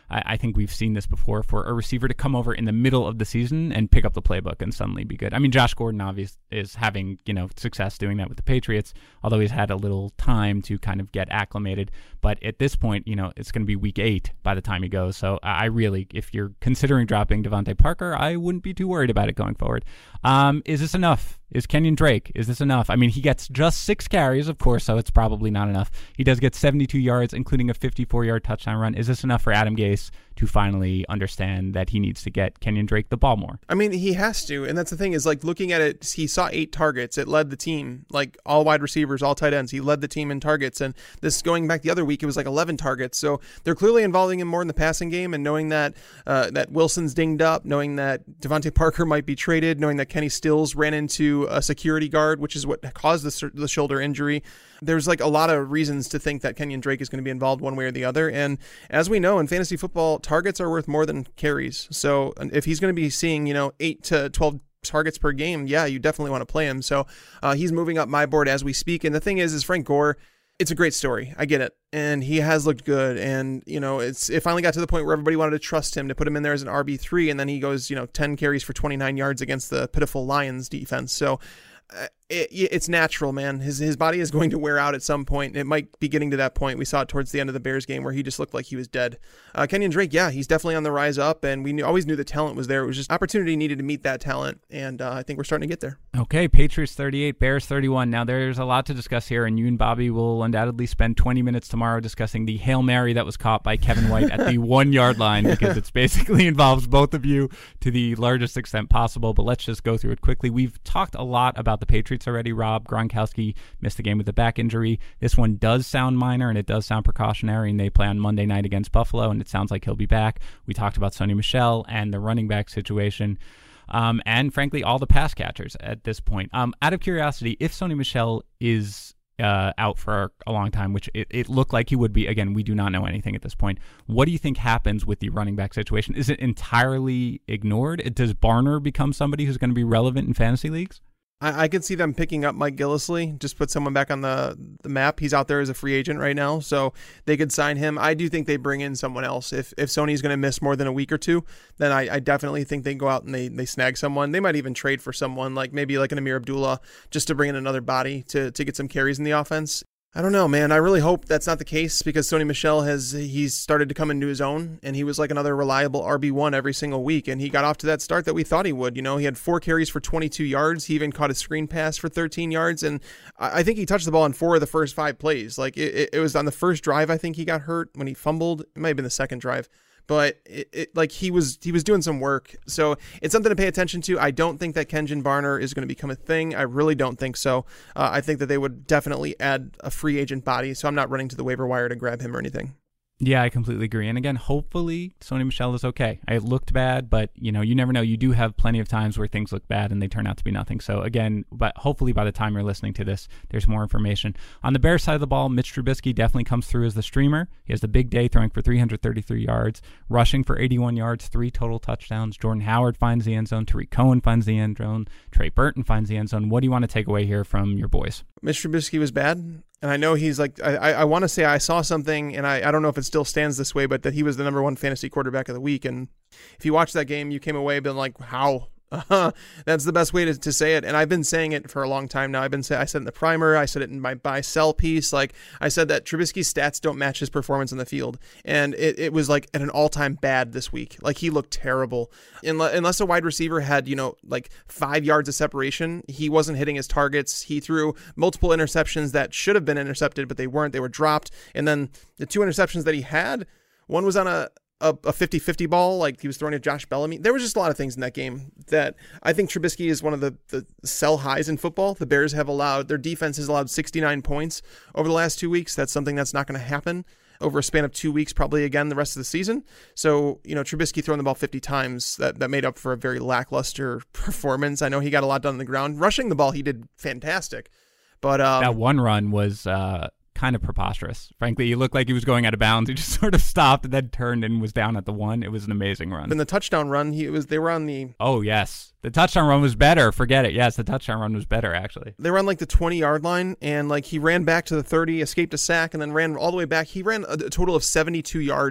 Speaker 4: I, I think we've seen this before for a receiver to come over in the middle of the season and pick up the playbook and suddenly be good. I mean, Josh Gordon obviously is having, you know, success doing that with the Patriots, although he's had a little time to kind of get acclimated. But at this point, you know, it's going to be week eight by the time he goes. So I really, if you're considering dropping Devontae Parker, I wouldn't be too worried about it going forward. Um, is this enough? Is Kenyon Drake, is this enough? I mean, he gets just six carries, of course, so it's probably not enough. He does get seventy-two yards, including a fifty-four-yard touchdown run. Is this enough for Adam Gase to finally understand that he needs to get Kenyon Drake the ball more?
Speaker 5: I mean, he has to, and that's the thing is, like, looking at it, he saw eight targets. It led the team, like, all wide receivers, all tight ends. He led the team in targets, and this going back the other week, it was like eleven targets. So they're clearly involving him more in the passing game, and knowing that uh, that Wilson's dinged up, knowing that Devontae Parker might be traded, knowing that Kenny Stills ran into a security guard, which is what caused the, the shoulder injury. There's like a lot of reasons to think that Kenyon Drake is going to be involved one way or the other. And as we know, in fantasy football, targets are worth more than carries. So if he's going to be seeing, you know, eight to twelve targets per game, yeah, you definitely want to play him. So uh, he's moving up my board as we speak. And the thing is, is Frank Gore, it's a great story. I get it. And he has looked good. And, you know, it's it finally got to the point where everybody wanted to trust him to put him in there as an R B three. And then he goes, you know, ten carries for twenty-nine yards against the pitiful Lions defense. So uh, it, it's natural, man. His his body is going to wear out at some point. It might be getting to that point. We saw it towards the end of the Bears game where he just looked like he was dead. Uh, Kenyon Drake, yeah, he's definitely on the rise up. And we knew, always knew the talent was there. It was just opportunity needed to meet that talent. And uh, I think we're starting to get there.
Speaker 4: Okay, Patriots thirty-eight, Bears thirty-one. Now, there's a lot to discuss here, and you and Bobby will undoubtedly spend twenty minutes tomorrow discussing the Hail Mary that was caught by Kevin White at the one-yard line, because it's basically involves both of you to the largest extent possible. But let's just go through it quickly. We've talked a lot about the Patriots already, Rob. Gronkowski missed the game with a back injury. This one does sound minor, and it does sound precautionary, and they play on Monday night against Buffalo, and it sounds like he'll be back. We talked about Sony Michel and the running back situation. Um, and frankly, all the pass catchers at this point. Um, out of curiosity, if Sony Michel is uh, out for a long time, which it, it looked like he would be, again, we do not know anything at this point. What do you think happens with the running back situation? Is it entirely ignored? Does Barner become somebody who's going to be relevant in fantasy leagues?
Speaker 5: I, I could see them picking up Mike Gillislee, just put someone back on the, the map. He's out there as a free agent right now, so they could sign him. I do think they bring in someone else. If if Sony's going to miss more than a week or two, then I, I definitely think they go out and they, they snag someone. They might even trade for someone, like maybe like an Amir Abdullah, just to bring in another body to, to get some carries in the offense. I don't know, man. I really hope that's not the case, because Sony Michel has he's started to come into his own, and he was like another reliable R B one every single week, and he got off to that start that we thought he would. You know, he had four carries for twenty-two yards. He even caught a screen pass for thirteen yards, and I think he touched the ball in four of the first five plays. Like it, it was on the first drive, I think he got hurt when he fumbled. It might have been the second drive. But it, it, like he was he was doing some work. So it's something to pay attention to. I don't think that Kenjon Barner is going to become a thing. I really don't think so. Uh, I think that they would definitely add a free agent body. So I'm not running to the waiver wire to grab him or anything.
Speaker 4: Yeah, I completely agree. And again, hopefully Sony Michel is okay. It looked bad, but you know, you never know. You do have plenty of times where things look bad and they turn out to be nothing. So again, but hopefully by the time you're listening to this, there's more information. On the Bears side of the ball, Mitch Trubisky definitely comes through as the streamer. He has the big day, throwing for three hundred thirty-three yards, rushing for eighty-one yards, three total touchdowns. Jordan Howard finds the end zone. Tariq Cohen finds the end zone. Trey Burton finds the end zone. What do you want to take away here from your boys?
Speaker 5: Mitch Trubisky was bad. And I know he's like, I, I want to say I saw something, and I, I don't know if it still stands this way, but that he was the number one fantasy quarterback of the week. And if you watch that game, you came away being like, how? Uh-huh. That's the best way to, to say it. And I've been saying it for a long time now. I've been say, I said it in the primer. I said it in my buy sell piece. Like I said that Trubisky's stats don't match his performance on the field. And it, it was like at an all time bad this week. Like he looked terrible. Unless a wide receiver had, you know, like five yards of separation, he wasn't hitting his targets. He threw multiple interceptions that should have been intercepted, but they weren't. They were dropped. And then the two interceptions that he had, one was on a, a fifty-fifty ball, like he was throwing at Josh Bellamy. There was just a lot of things in that game that I think Trubisky is one of the, the sell highs in football. The Bears have allowed, their defense has allowed sixty-nine points over the last two weeks. That's something that's not going to happen over a span of two weeks, probably again the rest of the season. So, you know, Trubisky throwing the ball fifty times, that, that made up for a very lackluster performance. I know he got a lot done on the ground. Rushing the ball, he did fantastic. But um,
Speaker 4: that one run was uh, kind of preposterous. Frankly, he looked like he was going out of bounds. He just sort of stopped and then turned and was down at the one. It was an amazing run.
Speaker 5: In the touchdown run, he was they were on the...
Speaker 4: Oh, yes. The touchdown run was better. Forget it. Yes, the touchdown run was better, actually.
Speaker 5: They were on like the twenty-yard line, and like he ran back to the thirty, escaped a sack, and then ran all the way back. He ran a total of seventy-two yards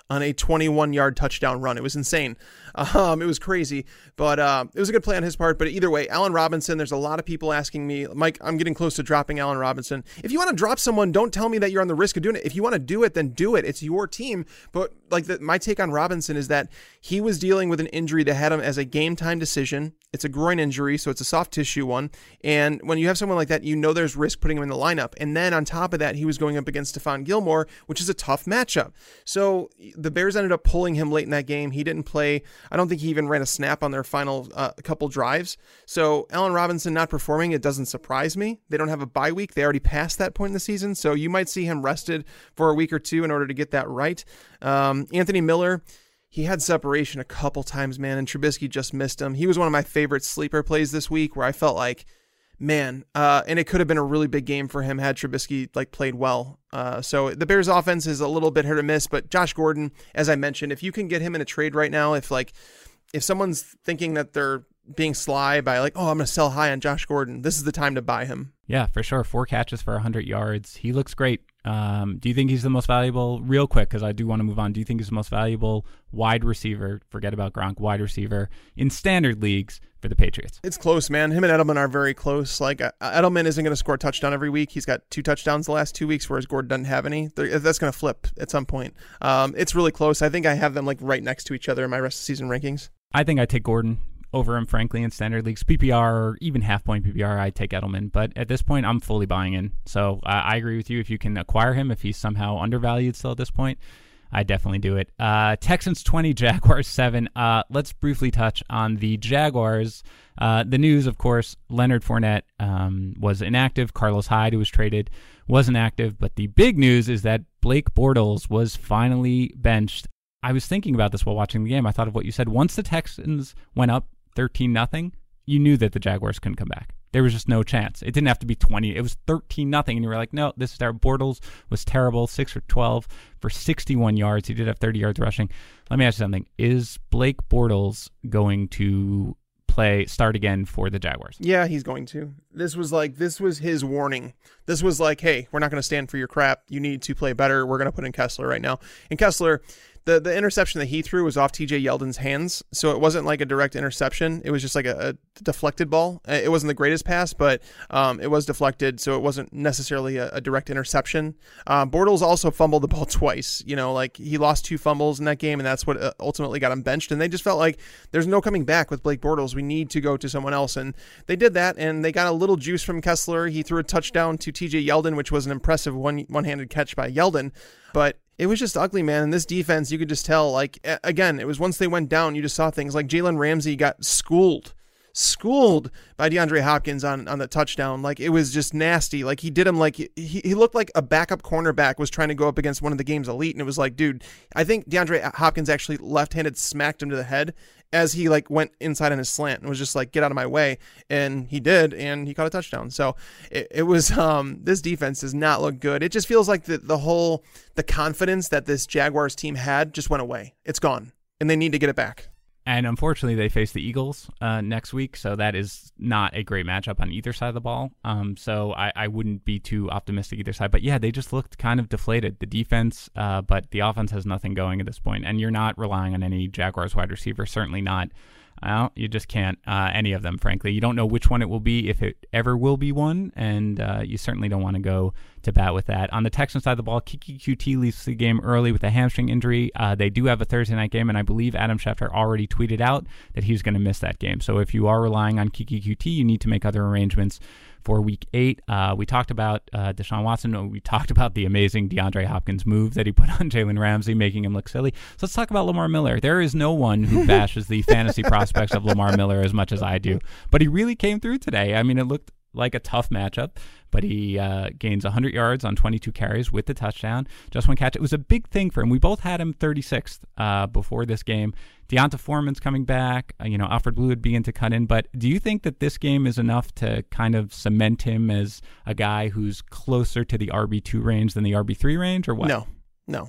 Speaker 5: on a twenty-one-yard touchdown run. It was insane. Um, it was crazy, but uh, it was a good play on his part. But either way, Allen Robinson, there's a lot of people asking me, Mike, I'm getting close to dropping Allen Robinson. If you want to drop someone, don't tell me that you're on the risk of doing it. If you want to do it, then do it. It's your team. But like the, my take on Robinson is that he was dealing with an injury that had him as a game time decision. It's a groin injury, so it's a soft tissue one. And when you have someone like that, you know there's risk putting him in the lineup. And then on top of that, he was going up against Stephon Gilmore, which is a tough matchup. So the Bears ended up pulling him late in that game. He didn't play. I don't think he even ran a snap on their final uh, couple drives. So Allen Robinson not performing, it doesn't surprise me. They don't have a bye week. They already passed that point in the season. So you might see him rested for a week or two in order to get that right. Um, Anthony Miller, he had separation a couple times, man, and Trubisky just missed him. He was one of my favorite sleeper plays this week where I felt like, man, uh, and it could have been a really big game for him had Trubisky like played well. Uh, so the Bears offense is a little bit hit or miss, but Josh Gordon, as I mentioned, if you can get him in a trade right now, if like, if someone's thinking that they're being sly by like, oh, I'm going to sell high on Josh Gordon, this is the time to buy him.
Speaker 4: Yeah, for sure. Four catches for one hundred yards. He looks great. Um, do you think he's the most valuable, real quick, because I do want to move on, do you think he's the most valuable wide receiver, forget about Gronk, wide receiver in standard leagues for the Patriots?
Speaker 5: It's close, man. Him and Edelman are very close. Like uh, Edelman isn't going to score a touchdown every week. He's got two touchdowns the last two weeks, whereas Gordon doesn't have any. They're, that's going to flip at some point. Um, it's really close. I think I have them like right next to each other in my rest of season rankings.
Speaker 4: I think I take Gordon over him, frankly, in standard leagues. P P R or even half-point P P R, I'd take Edelman. But at this point, I'm fully buying in. So uh, I agree with you. If you can acquire him, if he's somehow undervalued still at this point, I definitely do it. Uh, Texans twenty, Jaguars seven. Uh, let's briefly touch on the Jaguars. Uh, the news, of course, Leonard Fournette um, was inactive. Carlos Hyde, who was traded, wasn't active. But the big news is that Blake Bortles was finally benched. I was thinking about this while watching the game. I thought of what you said. Once the Texans went up thirteen nothing, you knew that the Jaguars couldn't come back. There was just no chance. It didn't have to be twenty. It was thirteen nothing, and you were like, no, this is terrible. Bortles was terrible, six for twelve for sixty-one yards. He did have thirty yards rushing. Let me ask you something. Is Blake Bortles going to play, start again for the Jaguars?
Speaker 5: Yeah, he's going to. This was like, this was his warning. This was like, hey, we're not going to stand for your crap. You need to play better. We're going to put in Kessler right now. And Kessler, The the interception that he threw was off T J Yeldon's hands, so it wasn't like a direct interception. It was just like a, a deflected ball. It wasn't the greatest pass, but um, it was deflected, so it wasn't necessarily a, a direct interception. Uh, Bortles also fumbled the ball twice. You know, like he lost two fumbles in that game, and that's what ultimately got him benched. And they just felt like there's no coming back with Blake Bortles. We need to go to someone else, and they did that. And they got a little juice from Kessler. He threw a touchdown to T J Yeldon, which was an impressive one one-handed catch by Yeldon, but it was just ugly, man. And this defense, you could just tell, like, again, it was once they went down, you just saw things like Jalen Ramsey got schooled, schooled by DeAndre Hopkins on, on the touchdown. Like, it was just nasty. Like, he did him like, he, he looked like a backup cornerback was trying to go up against one of the game's elite. And it was like, dude, I think DeAndre Hopkins actually left-handed smacked him to the head as he like went inside on his slant and was just like, get out of my way. And he did, and he caught a touchdown. So it, it was, um, this defense does not look good. It just feels like the, the whole, the confidence that this Jaguars team had just went away. It's gone, and they need to get it back.
Speaker 4: And unfortunately, they face the Eagles uh, next week, so that is not a great matchup on either side of the ball. Um, so I, I wouldn't be too optimistic either side. But yeah, they just looked kind of deflated, the defense, uh, but the offense has nothing going at this point. And you're not relying on any Jaguars wide receiver, certainly not. Uh, you just can't, uh, any of them, frankly. You don't know which one it will be, if it ever will be one, and uh, you certainly don't want to go to bat with that. On the Texans side of the ball, Kiki Q T leaves the game early with a hamstring injury. Uh, they do have a Thursday night game, and I believe Adam Schefter already tweeted out that he's going to miss that game. So if you are relying on Kiki Q T, you need to make other arrangements for week eight. Uh, we talked about uh, Deshaun Watson. We talked about the amazing DeAndre Hopkins move that he put on Jalen Ramsey, making him look silly. So let's talk about Lamar Miller. There is no one who bashes the fantasy prospects of Lamar Miller as much as I do. But he really came through today. I mean, it looked like a tough matchup, but he uh, gains one hundred yards on twenty-two carries with the touchdown. Just one catch. It was a big thing for him. We both had him thirty-sixth uh, before this game. Deonta Foreman's coming back. Uh, you know, Alfred Blue would begin to cut in. But do you think that this game is enough to kind of cement him as a guy who's closer to the R B two range than the R B three range, or what?
Speaker 5: No, no.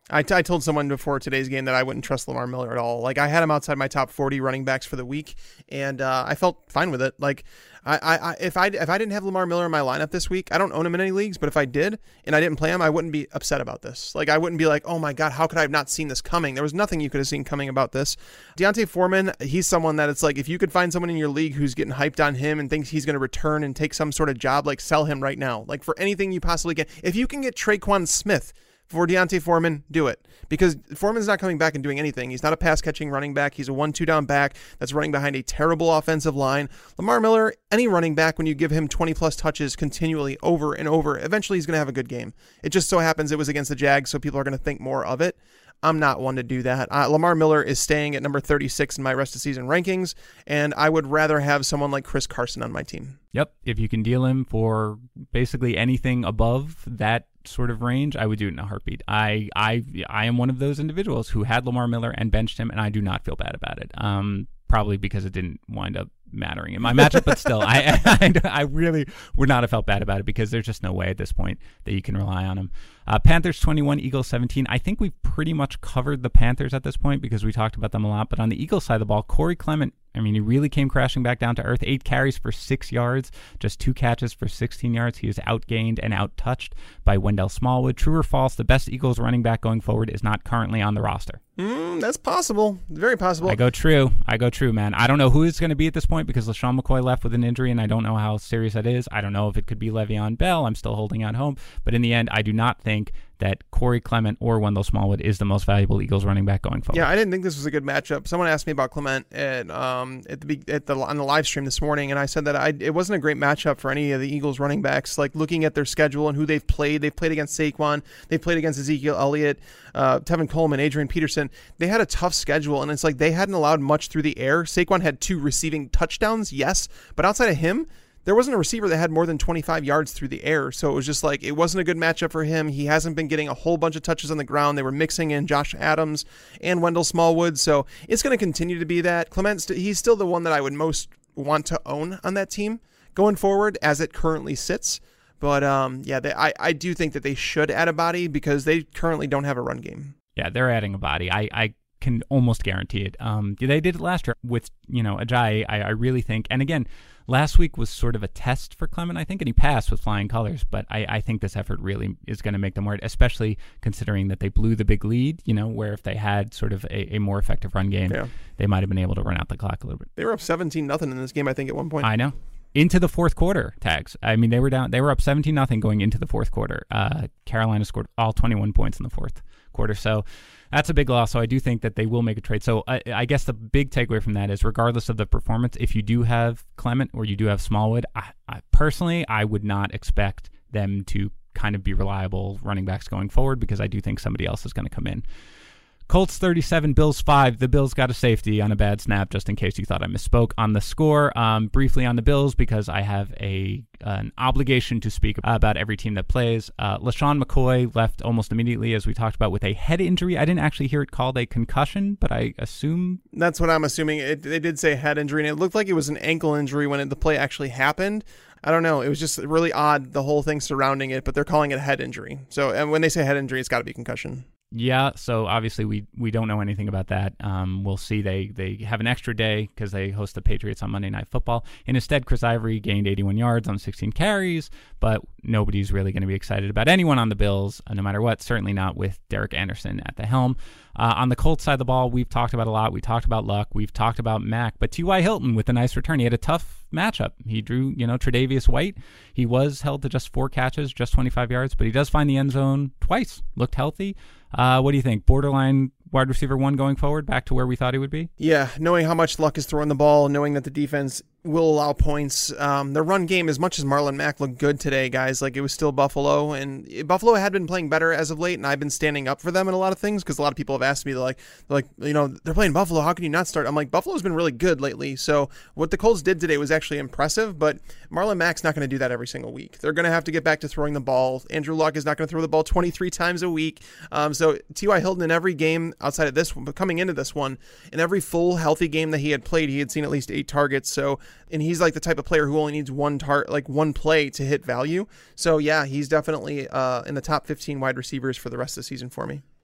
Speaker 5: I, t- I told someone before today's game that I wouldn't trust Lamar Miller at all. Like, I had him outside my top forty running backs for the week, and uh, I felt fine with it. Like, I, I, if I if I didn't have Lamar Miller in my lineup this week, I don't own him in any leagues, but if I did and I didn't play him, I wouldn't be upset about this. Like, I wouldn't be like, oh my God, how could I have not seen this coming? There was nothing you could have seen coming about this. D'Onta Foreman, he's someone that it's like, if you could find someone in your league who's getting hyped on him and thinks he's going to return and take some sort of job, like, sell him right now. Like, for anything you possibly can. If you can get Traquan Smith for D'Onta Foreman, do it. Because Foreman's not coming back and doing anything. He's not a pass-catching running back. He's a one two down back that's running behind a terrible offensive line. Lamar Miller, any running back, when you give him twenty-plus touches continually over and over, eventually he's going to have a good game. It just so happens it was against the Jags, so people are going to think more of it. I'm not one to do that. Uh, Lamar Miller is staying at number thirty-six in my rest of season rankings, and I would rather have someone like Chris Carson on my team.
Speaker 4: Yep. If you can deal him for basically anything above that sort of range, I would do it in a heartbeat. I I I am one of those individuals who had Lamar Miller and benched him, and I do not feel bad about it. Um, probably because it didn't wind up mattering in my matchup, but still, I, I I really would not have felt bad about it because there's just no way at this point that you can rely on him. Uh, Panthers twenty-one, Eagles seventeen. I think we've pretty much covered the Panthers at this point because we talked about them a lot. But on the Eagles side of the ball, Corey Clement, I mean, he really came crashing back down to earth. Eight carries for six yards, just two catches for sixteen yards. He is outgained and outtouched by Wendell Smallwood. True or false, the best Eagles running back going forward is not currently on the roster?
Speaker 5: Mm, that's possible. Very possible.
Speaker 4: I go true. I go true, man. I don't know who it's going to be at this point because LaShawn McCoy left with an injury, and I don't know how serious that is. I don't know if it could be Le'Veon Bell. I'm still holding out hope. But in the end, I do not think that Corey Clement or Wendell Smallwood is the most valuable Eagles running back going forward.
Speaker 5: Yeah, I didn't think this was a good matchup. Someone asked me about Clement at um at the at the on the live stream this morning, and I said that I it wasn't a great matchup for any of the Eagles running backs. Like, looking at their schedule and who they've played, they've played against Saquon, they've played against Ezekiel Elliott, uh, Tevin Coleman, Adrian Peterson. They had a tough schedule, and it's like they hadn't allowed much through the air. Saquon had two receiving touchdowns, yes, but outside of him, there wasn't a receiver that had more than twenty-five yards through the air. So it was just like, it wasn't a good matchup for him. He hasn't been getting a whole bunch of touches on the ground. They were mixing in Josh Adams and Wendell Smallwood. So it's going to continue to be that. Clement, he's still the one that I would most want to own on that team going forward as it currently sits. But um, yeah, they, I, I do think that they should add a body because they currently don't have a run game.
Speaker 4: Yeah, they're adding a body. I, I can almost guarantee it. Um, they did it last year with, you know, Ajayi. I, I really think, and again, last week was sort of a test for Clement, I think, and he passed with flying colors. But I, I think this effort really is going to make them work, especially considering that they blew the big lead, you know, where if they had sort of a, a more effective run game, yeah. they might have been able to run out the clock a little bit.
Speaker 5: They were up seventeen nothing in this game, I think, at one point.
Speaker 4: I know. Into the fourth quarter, Tags. I mean, they were down. They were up seventeen nothing going into the fourth quarter. Uh, Carolina scored all twenty-one points in the fourth quarter. So that's a big loss. So I do think that they will make a trade. So I, I guess the big takeaway from that is, regardless of the performance, if you do have Clement or you do have Smallwood, I, I personally, I would not expect them to kind of be reliable running backs going forward because I do think somebody else is going to come in. Colts thirty-seven, Bills five. The Bills got a safety on a bad snap, just in case you thought I misspoke on the score. Um, briefly on the Bills, because I have a an obligation to speak about every team that plays. Uh, LaShawn McCoy left almost immediately, as we talked about, with a head injury. I didn't actually hear it called a concussion, but I assume...
Speaker 5: That's what I'm assuming. It, they did say head injury, and it looked like it was an ankle injury when it, the play actually happened. I don't know. It was just really odd, the whole thing surrounding it, but they're calling it a head injury. So and when they say head injury, it's got to be concussion.
Speaker 4: Yeah, so obviously we, we don't know anything about that. Um, we'll see. They they have an extra day because they host the Patriots on Monday Night Football. And instead, Chris Ivory gained eighty-one yards on sixteen carries, but nobody's really going to be excited about anyone on the Bills, uh, no matter what, certainly not with Derek Anderson at the helm. Uh, on the Colts side of the ball, we've talked about a lot. We talked about Luck. We've talked about Mack. But T Y. Hilton with a nice return. He had a tough matchup. He drew, you know, Tre'Davious White. He was held to just four catches, just twenty-five yards, but he does find the end zone twice. Looked healthy. Uh, what do you think? Borderline wide receiver one going forward, back to where we thought he would be?
Speaker 5: Yeah, knowing how much Luck is throwing the ball, knowing that the defense will allow points. Um, the run game, as much as Marlon Mack looked good today, guys, like it was still Buffalo, and Buffalo had been playing better as of late, and I've been standing up for them in a lot of things because a lot of people have asked me, they're like, they're like, you know, they're playing Buffalo. How can you not start? I'm like, Buffalo's been really good lately. So what the Colts did today was actually impressive, but Marlon Mack's not going to do that every single week. They're going to have to get back to throwing the ball. Andrew Luck is not going to throw the ball twenty-three times a week. Um, so T Y. Hilton in every game outside of this one, but coming into this one, in every full healthy game that he had played, he had seen at least eight targets. So, and he's like the type of player who only needs one tar- like one play to hit value. So yeah, he's definitely uh, in the top fifteen wide receivers for the rest of the season for me.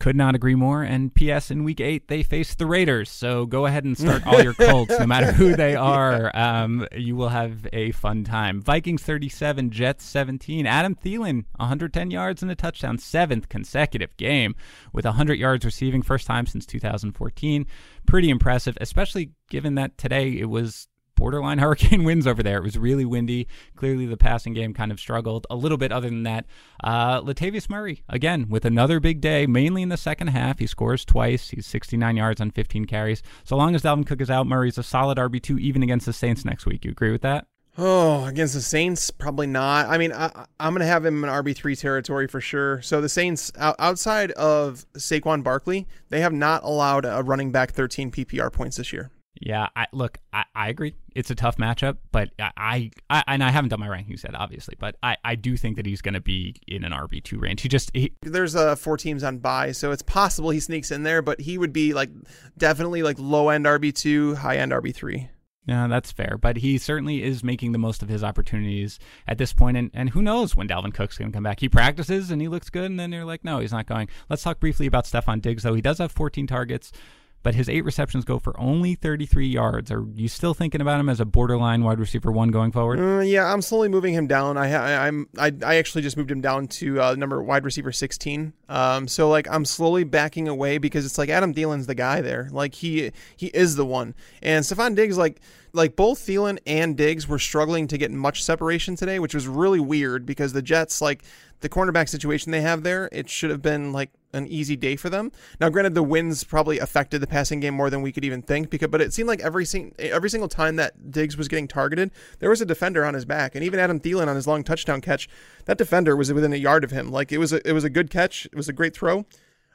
Speaker 4: Could not agree more. And P S in week eight, they face the Raiders. So go ahead and start all your Colts, no matter who they are. Um, you will have a fun time. Vikings thirty-seven, Jets seventeen. Adam Thielen, one hundred ten yards and a touchdown, seventh consecutive game with one hundred yards receiving, first time since two thousand fourteen. Pretty impressive, especially given that today it was borderline hurricane winds over there. It was really windy. Clearly the passing game kind of struggled a little bit. Other than that, uh, Latavius Murray, again, with another big day, mainly in the second half. He scores twice. He's sixty-nine yards on fifteen carries. So long as Dalvin Cook is out, Murray's a solid R B two even against the Saints next week. You agree with that?
Speaker 5: Oh, against the Saints, probably not. I mean, I, I'm going to have him in R B three territory for sure. So the Saints, outside of Saquon Barkley, they have not allowed a running back thirteen P P R points this year.
Speaker 4: Yeah, I, look, I, I agree. It's a tough matchup, but I, I, I and I haven't done my rankings yet, obviously, but I, I do think that he's going to be in an R B two range. He just he,
Speaker 5: there's uh, four teams on bye, so it's possible he sneaks in there, but he would be like definitely like low end R B two, high end R B three.
Speaker 4: Yeah, that's fair, but he certainly is making the most of his opportunities at this point, and, and who knows when Dalvin Cook's going to come back. He practices and he looks good, and then you're like, no, he's not going. Let's talk briefly about Stefon Diggs, though. He does have fourteen targets, but his eight receptions go for only thirty-three yards. Are you still thinking about him as a borderline wide receiver one going forward?
Speaker 5: Uh, yeah, I'm slowly moving him down. I, I I'm I, I actually just moved him down to uh, number wide receiver sixteen. Um, so like I'm slowly backing away because it's like Adam Thielen's the guy there. Like he he is the one. And Stefon Diggs, like like both Thielen and Diggs were struggling to get much separation today, which was really weird because the Jets, like the cornerback situation they have there, it should have been like an easy day for them. Now, granted, the winds probably affected the passing game more than we could even think, because but it seemed like every sing, every single time that Diggs was getting targeted, there was a defender on his back, and even Adam Thielen on his long touchdown catch, that defender was within a yard of him. Like it was a it was a good catch, it was a great throw.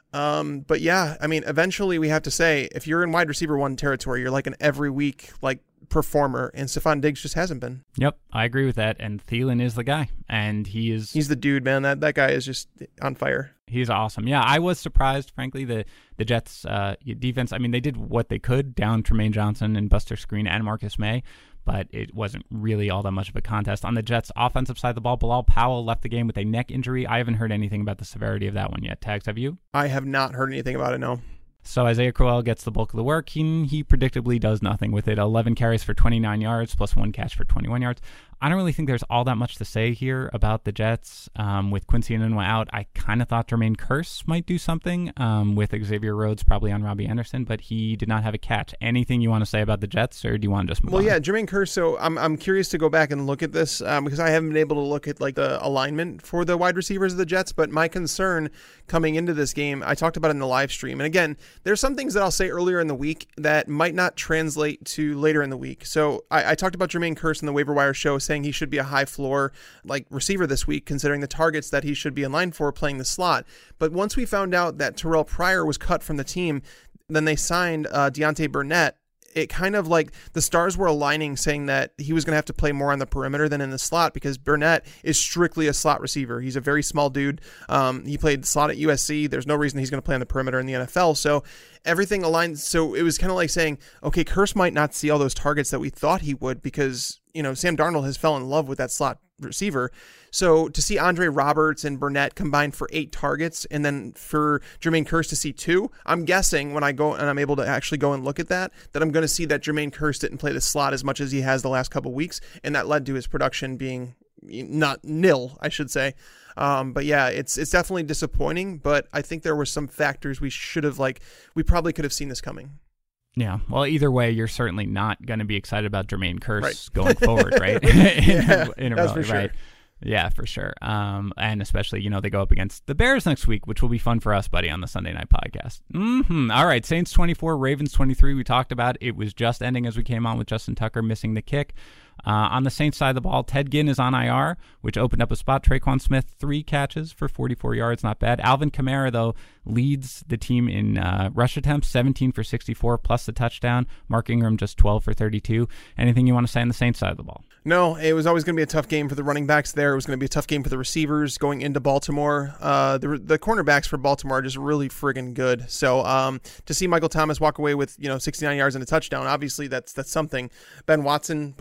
Speaker 5: Um, but yeah, I mean, eventually we have to say, if you're in wide receiver one territory, you're like an every week like performer, and Stefon Diggs just hasn't been.
Speaker 4: Yep, I agree with that. And Thielen is the guy, and he is
Speaker 5: he's the dude, man. That that guy is just on fire.
Speaker 4: He's awesome. Yeah, I was surprised, frankly, the the Jets uh, defense. I mean, they did what they could, down Tremaine Johnson and Buster Screen and Marcus May, but it wasn't really all that much of a contest. On the Jets' offensive side of the ball, Bilal Powell left the game with a neck injury. I haven't heard anything about the severity of that one yet. Tags, have you?
Speaker 5: I have not heard anything about it, no.
Speaker 4: So Isaiah Crowell gets the bulk of the work. He, he predictably does nothing with it. eleven carries for twenty-nine yards, plus one catch for twenty-one yards. I don't really think there's all that much to say here about the Jets. Um, with Quincy Enunwa out, I kind of thought Jermaine Kearse might do something um, with Xavier Rhodes probably on Robbie Anderson, but he did not have a catch. Anything you want to say about the Jets, or do you want to just move
Speaker 5: well,
Speaker 4: on?
Speaker 5: Well, yeah, Jermaine Kearse, so I'm I'm curious to go back and look at this um, because I haven't been able to look at like the alignment for the wide receivers of the Jets, but my concern coming into this game, I talked about it in the live stream, and again, there's some things that I'll say earlier in the week that might not translate to later in the week. So I, I talked about Jermaine Kearse in the waiver wire show, saying he should be a high floor like receiver this week, considering the targets that he should be in line for playing the slot. But once we found out that Terrell Pryor was cut from the team, then they signed uh, Deontay Burnett. It kind of like the stars were aligning, saying that he was going to have to play more on the perimeter than in the slot, because Burnett is strictly a slot receiver. He's a very small dude. Um, he played the slot at U S C. There's no reason he's going to play on the perimeter in the N F L. So everything aligned. So it was kind of like saying, okay, Kearse might not see all those targets that we thought he would, because, you know, Sam Darnold has fell in love with that slot receiver. So to see Andre Roberts and Burnett combined for eight targets, and then for Jermaine Kearse to see two, I'm guessing when I go and I'm able to actually go and look at that, that I'm going to see that Jermaine Kearse didn't play the slot as much as he has the last couple of weeks, and that led to his production being not nil, I should say. Um, but yeah, it's it's definitely disappointing, but I think there were some factors we should have, like, we probably could have seen this coming.
Speaker 4: Yeah, well, either way, you're certainly not going to be excited about Jermaine Kearse
Speaker 5: right.
Speaker 4: going forward, right?
Speaker 5: yeah,
Speaker 4: in a, in a
Speaker 5: that's
Speaker 4: row,
Speaker 5: for sure.
Speaker 4: Right? Yeah, for sure. Um, and especially, you know, they go up against the Bears next week, which will be fun for us, buddy, on the Sunday Night Podcast. Mm-hmm. All right, Saints twenty-four, Ravens twenty-three. We talked about it. Was just ending as we came on with Justin Tucker missing the kick. Uh, on the Saints side of the ball, Ted Ginn is on I R, which opened up a spot. Traquan Smith, three catches for forty-four yards, not bad. Alvin Kamara, though, leads the team in uh, rush attempts, seventeen for sixty-four, plus the touchdown. Mark Ingram, just twelve for thirty-two. Anything you want to say on the Saints side of the ball?
Speaker 5: No, it was always going to be a tough game for the running backs there. It was going to be a tough game for the receivers going into Baltimore. Uh, the the cornerbacks for Baltimore are just really friggin' good. So um, to see Michael Thomas walk away with, you know, sixty-nine yards and a touchdown, obviously that's that's something. Ben Watson putting up forty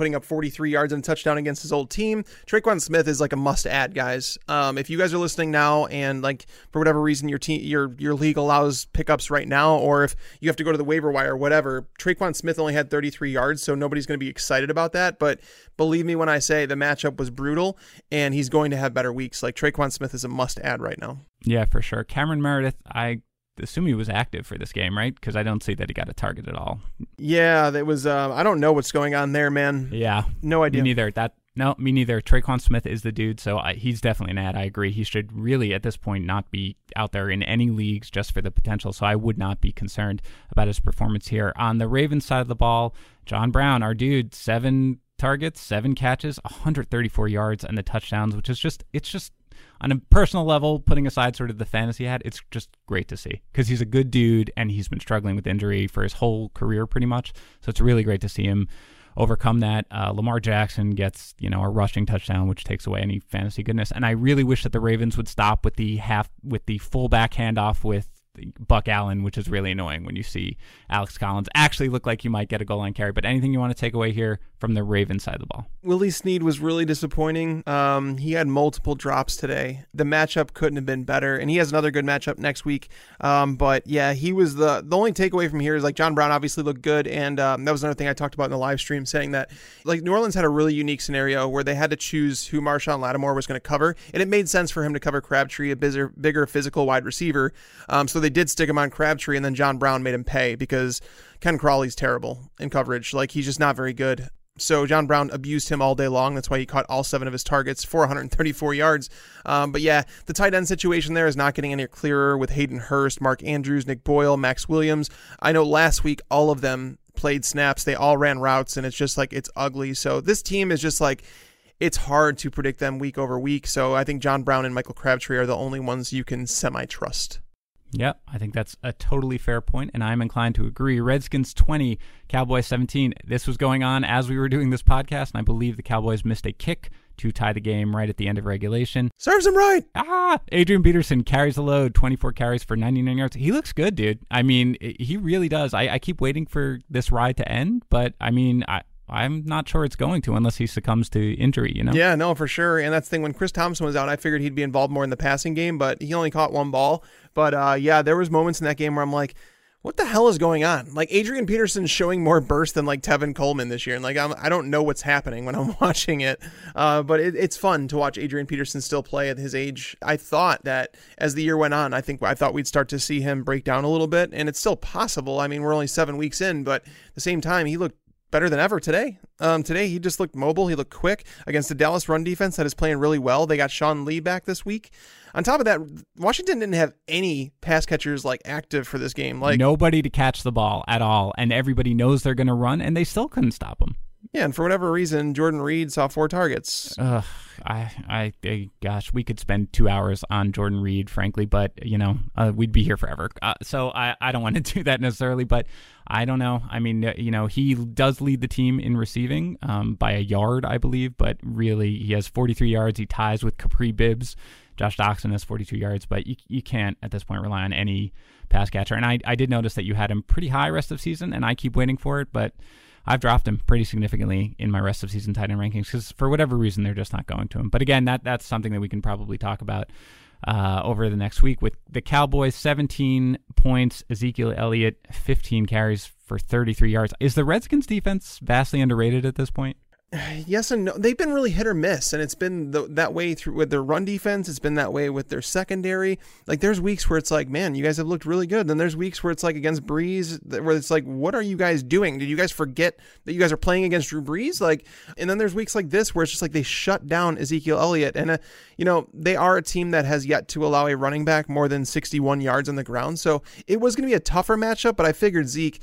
Speaker 5: forty-three yards and a touchdown against his old team. Tre'Quan Smith is like a must-add, guys. Um, if you guys are listening now and like for whatever reason your team, your your league allows pickups right now, or if you have to go to the waiver wire or whatever, Tre'Quan Smith only had thirty-three yards, so nobody's going to be excited about that. But believe me when I say the matchup was brutal, and he's going to have better weeks. Like Tre'Quan Smith is a must-add right now.
Speaker 4: Yeah, for sure. Cameron Meredith, I assume he was active for this game, right? Because I don't see that he got a target at all.
Speaker 5: Yeah, that was. Uh, I don't know what's going on there, man.
Speaker 4: Yeah,
Speaker 5: no idea.
Speaker 4: Me neither. That no, me neither. Tre'Quan Smith is the dude, so I, he's definitely an ad. I agree. He should really, at this point, not be out there in any leagues just for the potential. So I would not be concerned about his performance here. On the Ravens side of the ball, John Brown, our dude, seven targets, seven catches, one hundred thirty-four yards, and the touchdowns, which is just, it's just. On a personal level, putting aside sort of the fantasy hat, it's just great to see because he's a good dude and he's been struggling with injury for his whole career pretty much. So it's really great to see him overcome that. Uh, Lamar Jackson gets, you know, a rushing touchdown, which takes away any fantasy goodness. And I really wish that the Ravens would stop with the half with the fullback handoff with Buck Allen, which is really annoying when you see Alex Collins actually look like he might get a goal line carry. But anything you want to take away here from the Ravens side of the ball?
Speaker 5: Willie Snead was really disappointing. Um, he had multiple drops today. The matchup couldn't have been better, and he has another good matchup next week. Um, but yeah, he was the the only takeaway from here is like John Brown obviously looked good, and um, that was another thing I talked about in the live stream, saying that like New Orleans had a really unique scenario where they had to choose who Marshawn Lattimore was going to cover, and it made sense for him to cover Crabtree, a bigger, bigger physical wide receiver. Um, so they did stick him on Crabtree, and then John Brown made him pay because Ken Crawley's terrible in coverage. Like he's just not very good. So John Brown abused him all day long. That's why he caught all seven of his targets for one hundred thirty-four yards. Um, but yeah, the tight end situation there is not getting any clearer with Hayden Hurst, Mark Andrews, Nick Boyle, Max Williams. I know last week all of them played snaps. They all ran routes, and it's just like it's ugly. So this team is just like it's hard to predict them week over week. So I think John Brown and Michael Crabtree are the only ones you can semi-trust.
Speaker 4: Yep, I think that's a totally fair point, and I'm inclined to agree. Redskins twenty, Cowboys seventeen. This was going on as we were doing this podcast, and I believe the Cowboys missed a kick to tie the game right at the end of regulation.
Speaker 5: Serves him right.
Speaker 4: Ah, Adrian Peterson carries the load, twenty-four carries for ninety-nine yards. He looks good, dude. I mean, he really does. I, I keep waiting for this ride to end, but I mean, I... I'm not sure it's going to unless he succumbs to injury, you know?
Speaker 5: Yeah, no, for sure. And that's the thing. When Chris Thompson was out, I figured he'd be involved more in the passing game, but he only caught one ball. But uh, yeah, there was moments in that game where I'm like, what the hell is going on? Like Adrian Peterson's showing more burst than like Tevin Coleman this year. And like, I'm, I don't know what's happening when I'm watching it. Uh, but it, it's fun to watch Adrian Peterson still play at his age. I thought that as the year went on, I think I thought we'd start to see him break down a little bit, and it's still possible. I mean, we're only seven weeks in, but at the same time, he looked better than ever today. Um, today, he just looked mobile. He looked quick against the Dallas run defense that is playing really well. They got Sean Lee back this week. On top of that, Washington didn't have any pass catchers like active for this game. Like
Speaker 4: nobody to catch the ball at all, and everybody knows they're going to run, and they still couldn't stop them.
Speaker 5: Yeah, and for whatever reason, Jordan Reed saw four targets.
Speaker 4: Ugh, I, I, I, gosh, we could spend two hours on Jordan Reed, frankly, but, you know, uh, we'd be here forever. Uh, so I, I don't want to do that necessarily, but I don't know. I mean, uh, you know, he does lead the team in receiving um, by a yard, I believe, but really he has forty-three yards. He ties with Capri Bibbs. Josh Doxson has forty-two yards, but you you can't at this point rely on any pass catcher. And I, I did notice that you had him pretty high rest of season, and I keep waiting for it, but I've dropped him pretty significantly in my rest of season tight end rankings because for whatever reason they're just not going to him. But again, that that's something that we can probably talk about uh, over the next week with the Cowboys. seventeen points, Ezekiel Elliott fifteen carries for thirty-three yards. Is the Redskins defense vastly underrated at this point?
Speaker 5: Yes and no. They've been really hit or miss, and it's been the, that way through with their run defense. It's been that way with their secondary. Like there's weeks where it's like, man, you guys have looked really good. Then there's weeks where it's like against Breeze, where it's like, what are you guys doing? Did you guys forget that you guys are playing against Drew Brees? Like, and then there's weeks like this where it's just like they shut down Ezekiel Elliott, and uh, you know they are a team that has yet to allow a running back more than sixty-one yards on the ground. So it was going to be a tougher matchup, but I figured Zeke.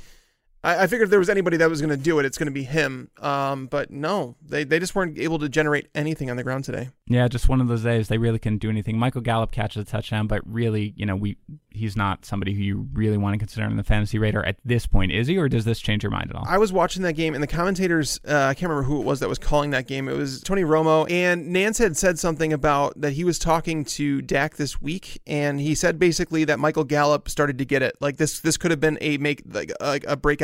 Speaker 5: I figured if there was anybody that was going to do it, it's going to be him. Um, but no, they, they just weren't able to generate anything on the ground today.
Speaker 4: Yeah, just one of those days they really couldn't do anything. Michael Gallup catches a touchdown, but really, you know, we he's not somebody who you really want to consider on the fantasy radar at this point, is he? Or does this change your mind at all?
Speaker 5: I was watching that game, and the commentators, uh, I can't remember who it was that was calling that game. It was Tony Romo, and Nance had said something about that he was talking to Dak this week, and he said basically that Michael Gallup started to get it. Like this, this could have been a make like a, a breakout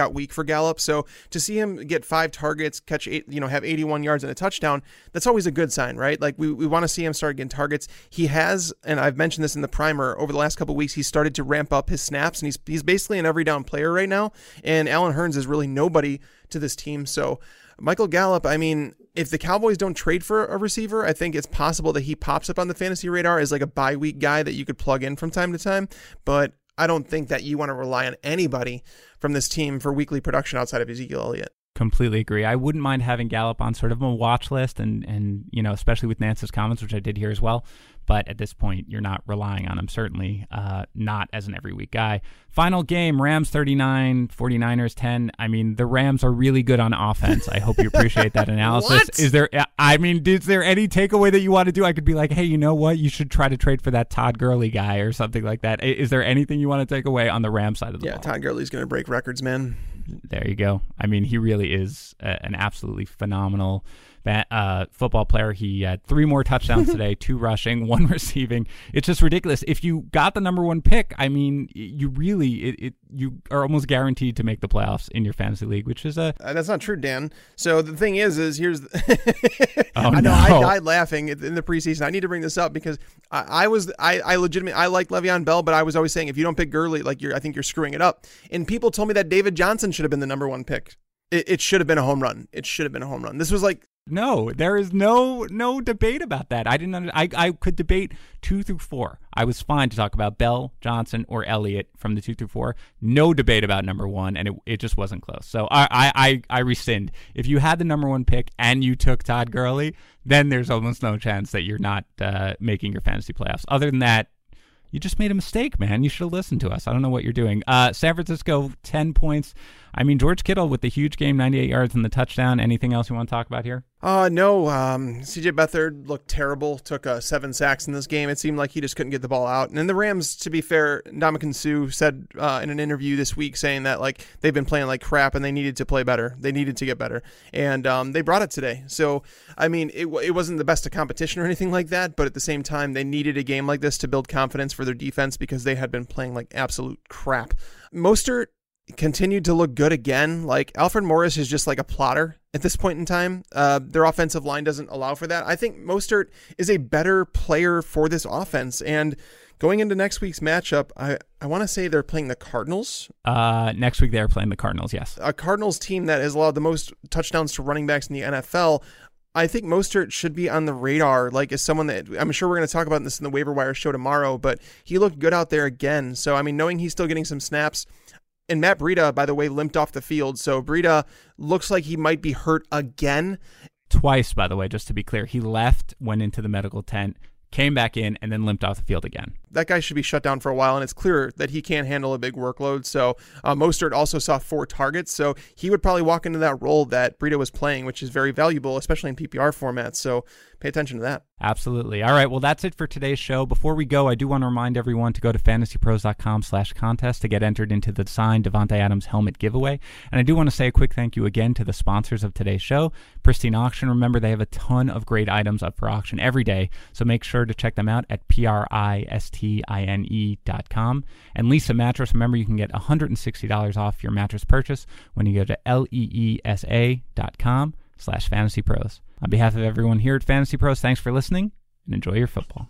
Speaker 5: breakout week for Gallup. So to see him get five targets, catch eight, you know, have eighty-one yards and a touchdown, that's always a good sign, right? Like we, we want to see him start getting targets. He has, and I've mentioned this in the primer, over the last couple of weeks, he started to ramp up his snaps, and he's he's basically an every down player right now. And Allen Hurns is really nobody to this team. So Michael Gallup, I mean, if the Cowboys don't trade for a receiver, I think it's possible that he pops up on the fantasy radar as like a bye week guy that you could plug in from time to time. But I don't think that you want to rely on anybody from this team for weekly production outside of Ezekiel Elliott.
Speaker 4: Completely agree. I wouldn't mind having Gallup on sort of a watch list, and, and you know, especially with Nance's comments, which I did hear as well. But at this point, you're not relying on him, certainly uh, not as an every week guy. Final game, Rams thirty-nine, forty-niners ten. I mean, the Rams are really good on offense. I hope you appreciate that analysis.
Speaker 5: What?
Speaker 4: Is there, I mean, is there any takeaway that you want to do? I could be like, hey, you know what? You should try to trade for that Todd Gurley guy or something like that. Is there anything you want to take away on the Rams side of the
Speaker 5: yeah,
Speaker 4: ball?
Speaker 5: Yeah, Todd Gurley's going to break records, man.
Speaker 4: There you go. I mean, he really is a, an absolutely phenomenal uh, football player. He had three more touchdowns today, two rushing, one receiving. It's just ridiculous. If you got the number one pick, I mean, you really, it, it you are almost guaranteed to make the playoffs in your fantasy league, which is a...
Speaker 5: Uh, that's not true, Dan. So the thing is, is here's... The
Speaker 4: oh,
Speaker 5: I know,
Speaker 4: no.
Speaker 5: I died laughing in the preseason. I need to bring this up because I, I was, I, I legitimately, I like Le'Veon Bell, but I was always saying, if you don't pick Gurley, like you're, I think you're screwing it up. And people told me that David Johnson should have been the number one pick. It, it should have been a home run. It should have been a home run. This was like...
Speaker 4: No, there is no no debate about that. I didn't. Under, I I could debate two through four. I was fine to talk about Bell, Johnson, or Elliott from the two through four. No debate about number one, and it it just wasn't close. So I I I, I rescind. If you had the number one pick and you took Todd Gurley, then there's almost no chance that you're not uh, making your fantasy playoffs. Other than that, you just made a mistake, man. You should have listened to us. I don't know what you're doing. Uh, San Francisco, ten points. I mean, George Kittle with the huge game, ninety-eight yards and the touchdown. Anything else you want to talk about here?
Speaker 5: Uh, no. Um, C J Beathard looked terrible. Took uh, seven sacks in this game. It seemed like he just couldn't get the ball out. And then the Rams, to be fair, Ndamukong Suh said uh, in an interview this week saying that like they've been playing like crap and they needed to play better. They needed to get better. And um, they brought it today. So, I mean, it, it wasn't the best of competition or anything like that, but at the same time, they needed a game like this to build confidence for their defense because they had been playing like absolute crap. Mostert continued to look good again. Like Alfred Morris is just like a plotter at this point in time. Uh, their offensive line doesn't allow for that. I think Mostert is a better player for this offense. And going into next week's matchup, I, I want to say they're playing the Cardinals.
Speaker 4: Uh, next week they're playing the Cardinals, yes.
Speaker 5: A Cardinals team that has allowed the most touchdowns to running backs in the N F L. I think Mostert should be on the radar, like as someone that I'm sure we're going to talk about this in the waiver wire show tomorrow, but he looked good out there again. So, I mean, knowing he's still getting some snaps. And Matt Breida, by the way, limped off the field. So Breida looks like he might be hurt again.
Speaker 4: Twice, by the way, just to be clear. He left, went into the medical tent, came back in, and then limped off the field again.
Speaker 5: That guy should be shut down for a while, and it's clear that he can't handle a big workload. So uh, Mostert also saw four targets, so he would probably walk into that role that Breida was playing, which is very valuable, especially in P P R formats. So pay attention to that.
Speaker 4: Absolutely. All right, well, that's it for today's show. Before we go, I do want to remind everyone to go to fantasypros.com slash contest to get entered into the signed Davante Adams helmet giveaway. And I do want to say a quick thank you again to the sponsors of today's show, Pristine Auction. Remember, they have a ton of great items up for auction every day, so make sure to check them out at P R I S T I N E dot com. And Leesa Mattress, remember, you can get one hundred sixty dollars off your mattress purchase when you go to L E E S A dot com slash Fantasy Pros. On behalf of everyone here at Fantasy Pros, thanks for listening and enjoy your football.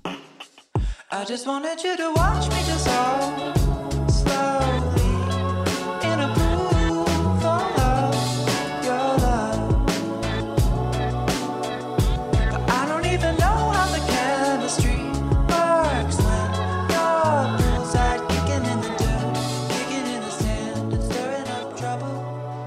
Speaker 6: I just wanted you to watch me dissolve slowly in a pool of your love. But I don't even know how the chemistry works when your poolside kicking in the dirt, kicking in the sand and stirring up trouble.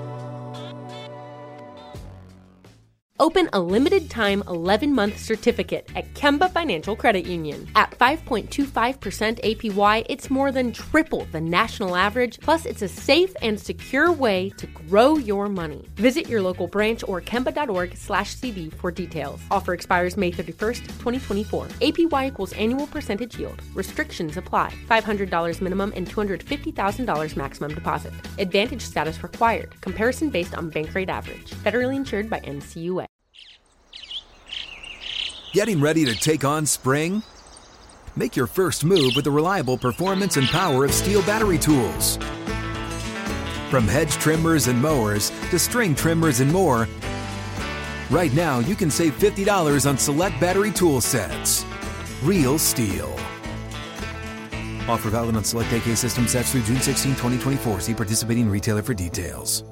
Speaker 1: Open a limited-time eleven-month certificate at Kemba Financial Credit Union. At five point two five percent A P Y, it's more than triple the national average, plus it's a safe and secure way to grow your money. Visit your local branch or kemba.org slash CD for details. Offer expires May thirty-first, twenty twenty-four. A P Y equals annual percentage yield. Restrictions apply. five hundred dollars minimum and two hundred fifty thousand dollars maximum deposit. Advantage status required. Comparison based on bank rate average. Federally insured by N C U A.
Speaker 7: Getting ready to take on spring? Make your first move with the reliable performance and power of Steel battery tools. From hedge trimmers and mowers to string trimmers and more, right now you can save fifty dollars on select battery tool sets. Real STIHL. Offer valid on select A K system sets through June sixteenth, twenty twenty-four. See participating retailer for details.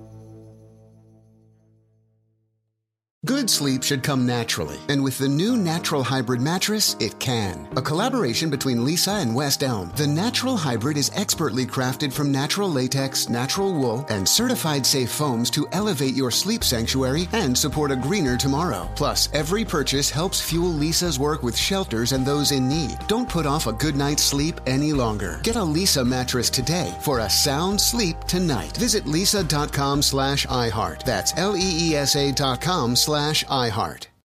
Speaker 8: Good sleep should come naturally, and with the new Natural Hybrid mattress, it can. A collaboration between Lisa and West Elm, the Natural Hybrid is expertly crafted from natural latex, natural wool, and certified safe foams to elevate your sleep sanctuary and support a greener tomorrow. Plus, every purchase helps fuel Lisa's work with shelters and those in need. Don't put off a good night's sleep any longer. Get a Lisa mattress today for a sound sleep tonight. Visit lisa.com slash iHeart. That's L E E S A dot com slash iHeart.